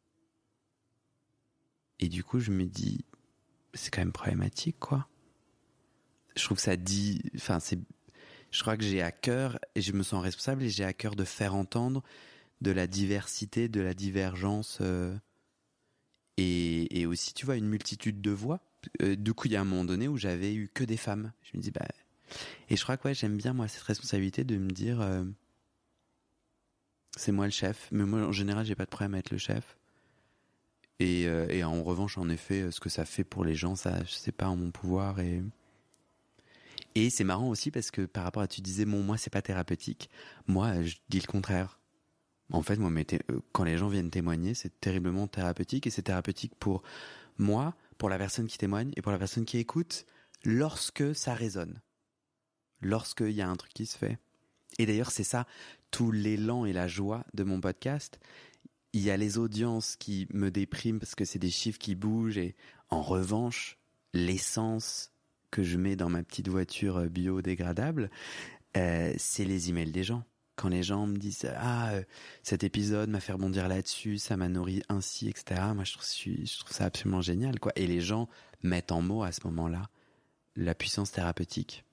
S4: Et du coup je me dis, c'est quand même problématique quoi. Je trouve que ça dit, enfin c'est, je crois que j'ai à cœur, et je me sens responsable, et j'ai à cœur de faire entendre de la diversité, de la divergence, euh, et, et aussi, tu vois, une multitude de voix. Euh, du coup, il y a un moment donné où j'avais eu que des femmes. Je me dis, bah... Et je crois que ouais, j'aime bien, moi, cette responsabilité de me dire, euh, c'est moi le chef. Mais moi, en général, j'ai pas de problème à être le chef. Et, euh, et en revanche, en effet, ce que ça fait pour les gens, ça, je sais pas, en mon pouvoir. Et, et c'est marrant aussi parce que par rapport à, tu disais, bon, moi, c'est pas thérapeutique. Moi, je dis le contraire. En fait, moi, mais quand les gens viennent témoigner, c'est terriblement thérapeutique, et c'est thérapeutique pour moi, pour la personne qui témoigne et pour la personne qui écoute, lorsque ça résonne, lorsqu'il y a un truc qui se fait. Et d'ailleurs, c'est ça, tout l'élan et la joie de mon podcast. Il y a les audiences qui me dépriment parce que c'est des chiffres qui bougent, et en revanche, l'essence que je mets dans ma petite voiture biodégradable, euh, c'est les emails des gens. Quand les gens me disent « Ah, euh, cet épisode m'a fait rebondir là-dessus, ça m'a nourri ainsi, et cetera » Moi, je trouve, je trouve ça absolument génial, quoi. Et les gens mettent en mots à ce moment-là la puissance thérapeutique.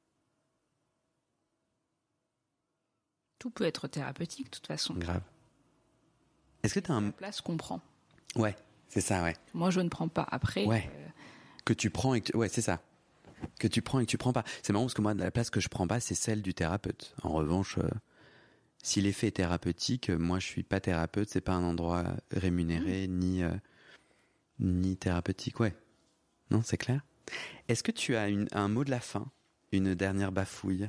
S3: Tout peut être thérapeutique, de toute façon.
S4: Grave. Est-ce que tu as un...
S3: La place qu'on prend.
S4: Ouais, c'est ça, ouais.
S3: Moi, je ne prends pas. Après...
S4: Ouais,
S3: euh...
S4: que tu prends et que tu... Ouais, c'est ça. Que tu prends et que tu prends pas. C'est marrant parce que moi, la place que je prends pas, c'est celle du thérapeute. En revanche... Euh... Si l'effet est thérapeutique, moi je suis pas thérapeute, c'est pas un endroit rémunéré, mmh. ni, euh, ni thérapeutique, ouais. Non, c'est clair. Est-ce que tu as une, un mot de la fin, une dernière bafouille?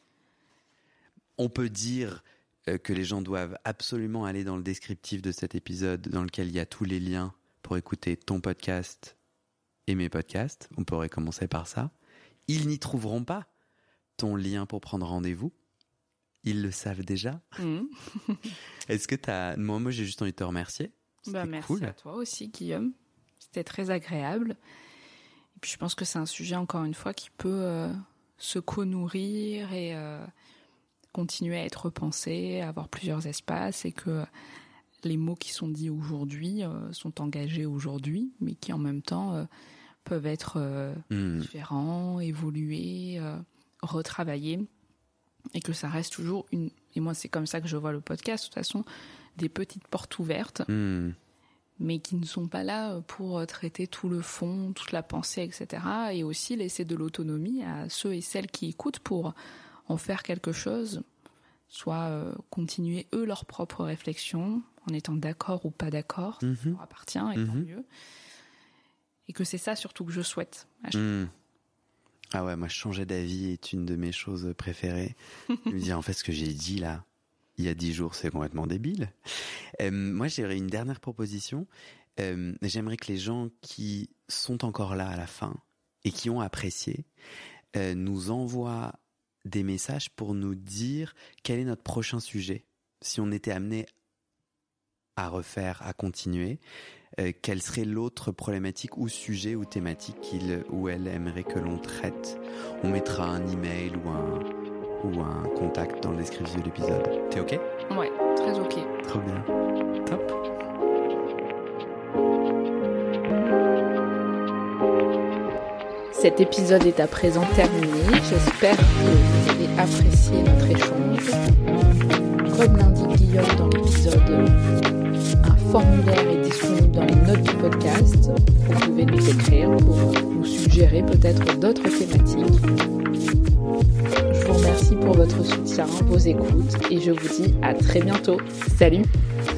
S4: On peut dire euh, que les gens doivent absolument aller dans le descriptif de cet épisode, dans lequel il y a tous les liens pour écouter ton podcast et mes podcasts. On pourrait commencer par ça. Ils n'y trouveront pas ton lien pour prendre rendez-vous. Ils le savent déjà. Mmh. Est-ce que tu as... Moi, moi, j'ai juste envie de te remercier.
S3: Bah, merci cool. À toi aussi, Guillaume. C'était très agréable. Et puis, je pense que c'est un sujet, encore une fois, qui peut euh, se co-nourrir et euh, continuer à être repensé, avoir plusieurs espaces, et que les mots qui sont dits aujourd'hui euh, sont engagés aujourd'hui, mais qui, en même temps, euh, peuvent être euh, mmh. différents, évoluer, euh, retravailler. Et que ça reste toujours une... Et moi, c'est comme ça que je vois le podcast, de toute façon, des petites portes ouvertes, mmh. mais qui ne sont pas là pour traiter tout le fond, toute la pensée, et cetera. Et aussi laisser de l'autonomie à ceux et celles qui écoutent pour en faire quelque chose, soit euh, continuer, eux, leur propre réflexion, en étant d'accord ou pas d'accord, mmh. ça leur appartient, et mmh. tant mieux. Et que c'est ça, surtout, que je souhaite. À chaque
S4: mmh. Ah ouais, moi, changer d'avis est une de mes choses préférées. Je me dis, en fait, ce que j'ai dit là, il y a dix jours, c'est complètement débile. Euh, moi, j'aurais une dernière proposition. Euh, j'aimerais que les gens qui sont encore là à la fin et qui ont apprécié euh, nous envoient des messages pour nous dire quel est notre prochain sujet. Si on était amené à refaire, à continuer, euh, quelle serait l'autre problématique ou sujet ou thématique qu'il ou elle aimerait que l'on traite. On mettra un email ou un, ou un contact dans le descriptif de l'épisode. T'es ok?
S3: Ouais, très ok.
S4: Trop bien. Top.
S3: Cet épisode est à présent terminé. J'espère que vous avez apprécié notre échange. Comme l'indique Guillaume dans l'épisode, un formulaire est disponible dans les notes du podcast. Vous pouvez nous écrire pour nous suggérer peut-être d'autres thématiques. Je vous remercie pour votre soutien, vos écoutes, et je vous dis à très bientôt. Salut!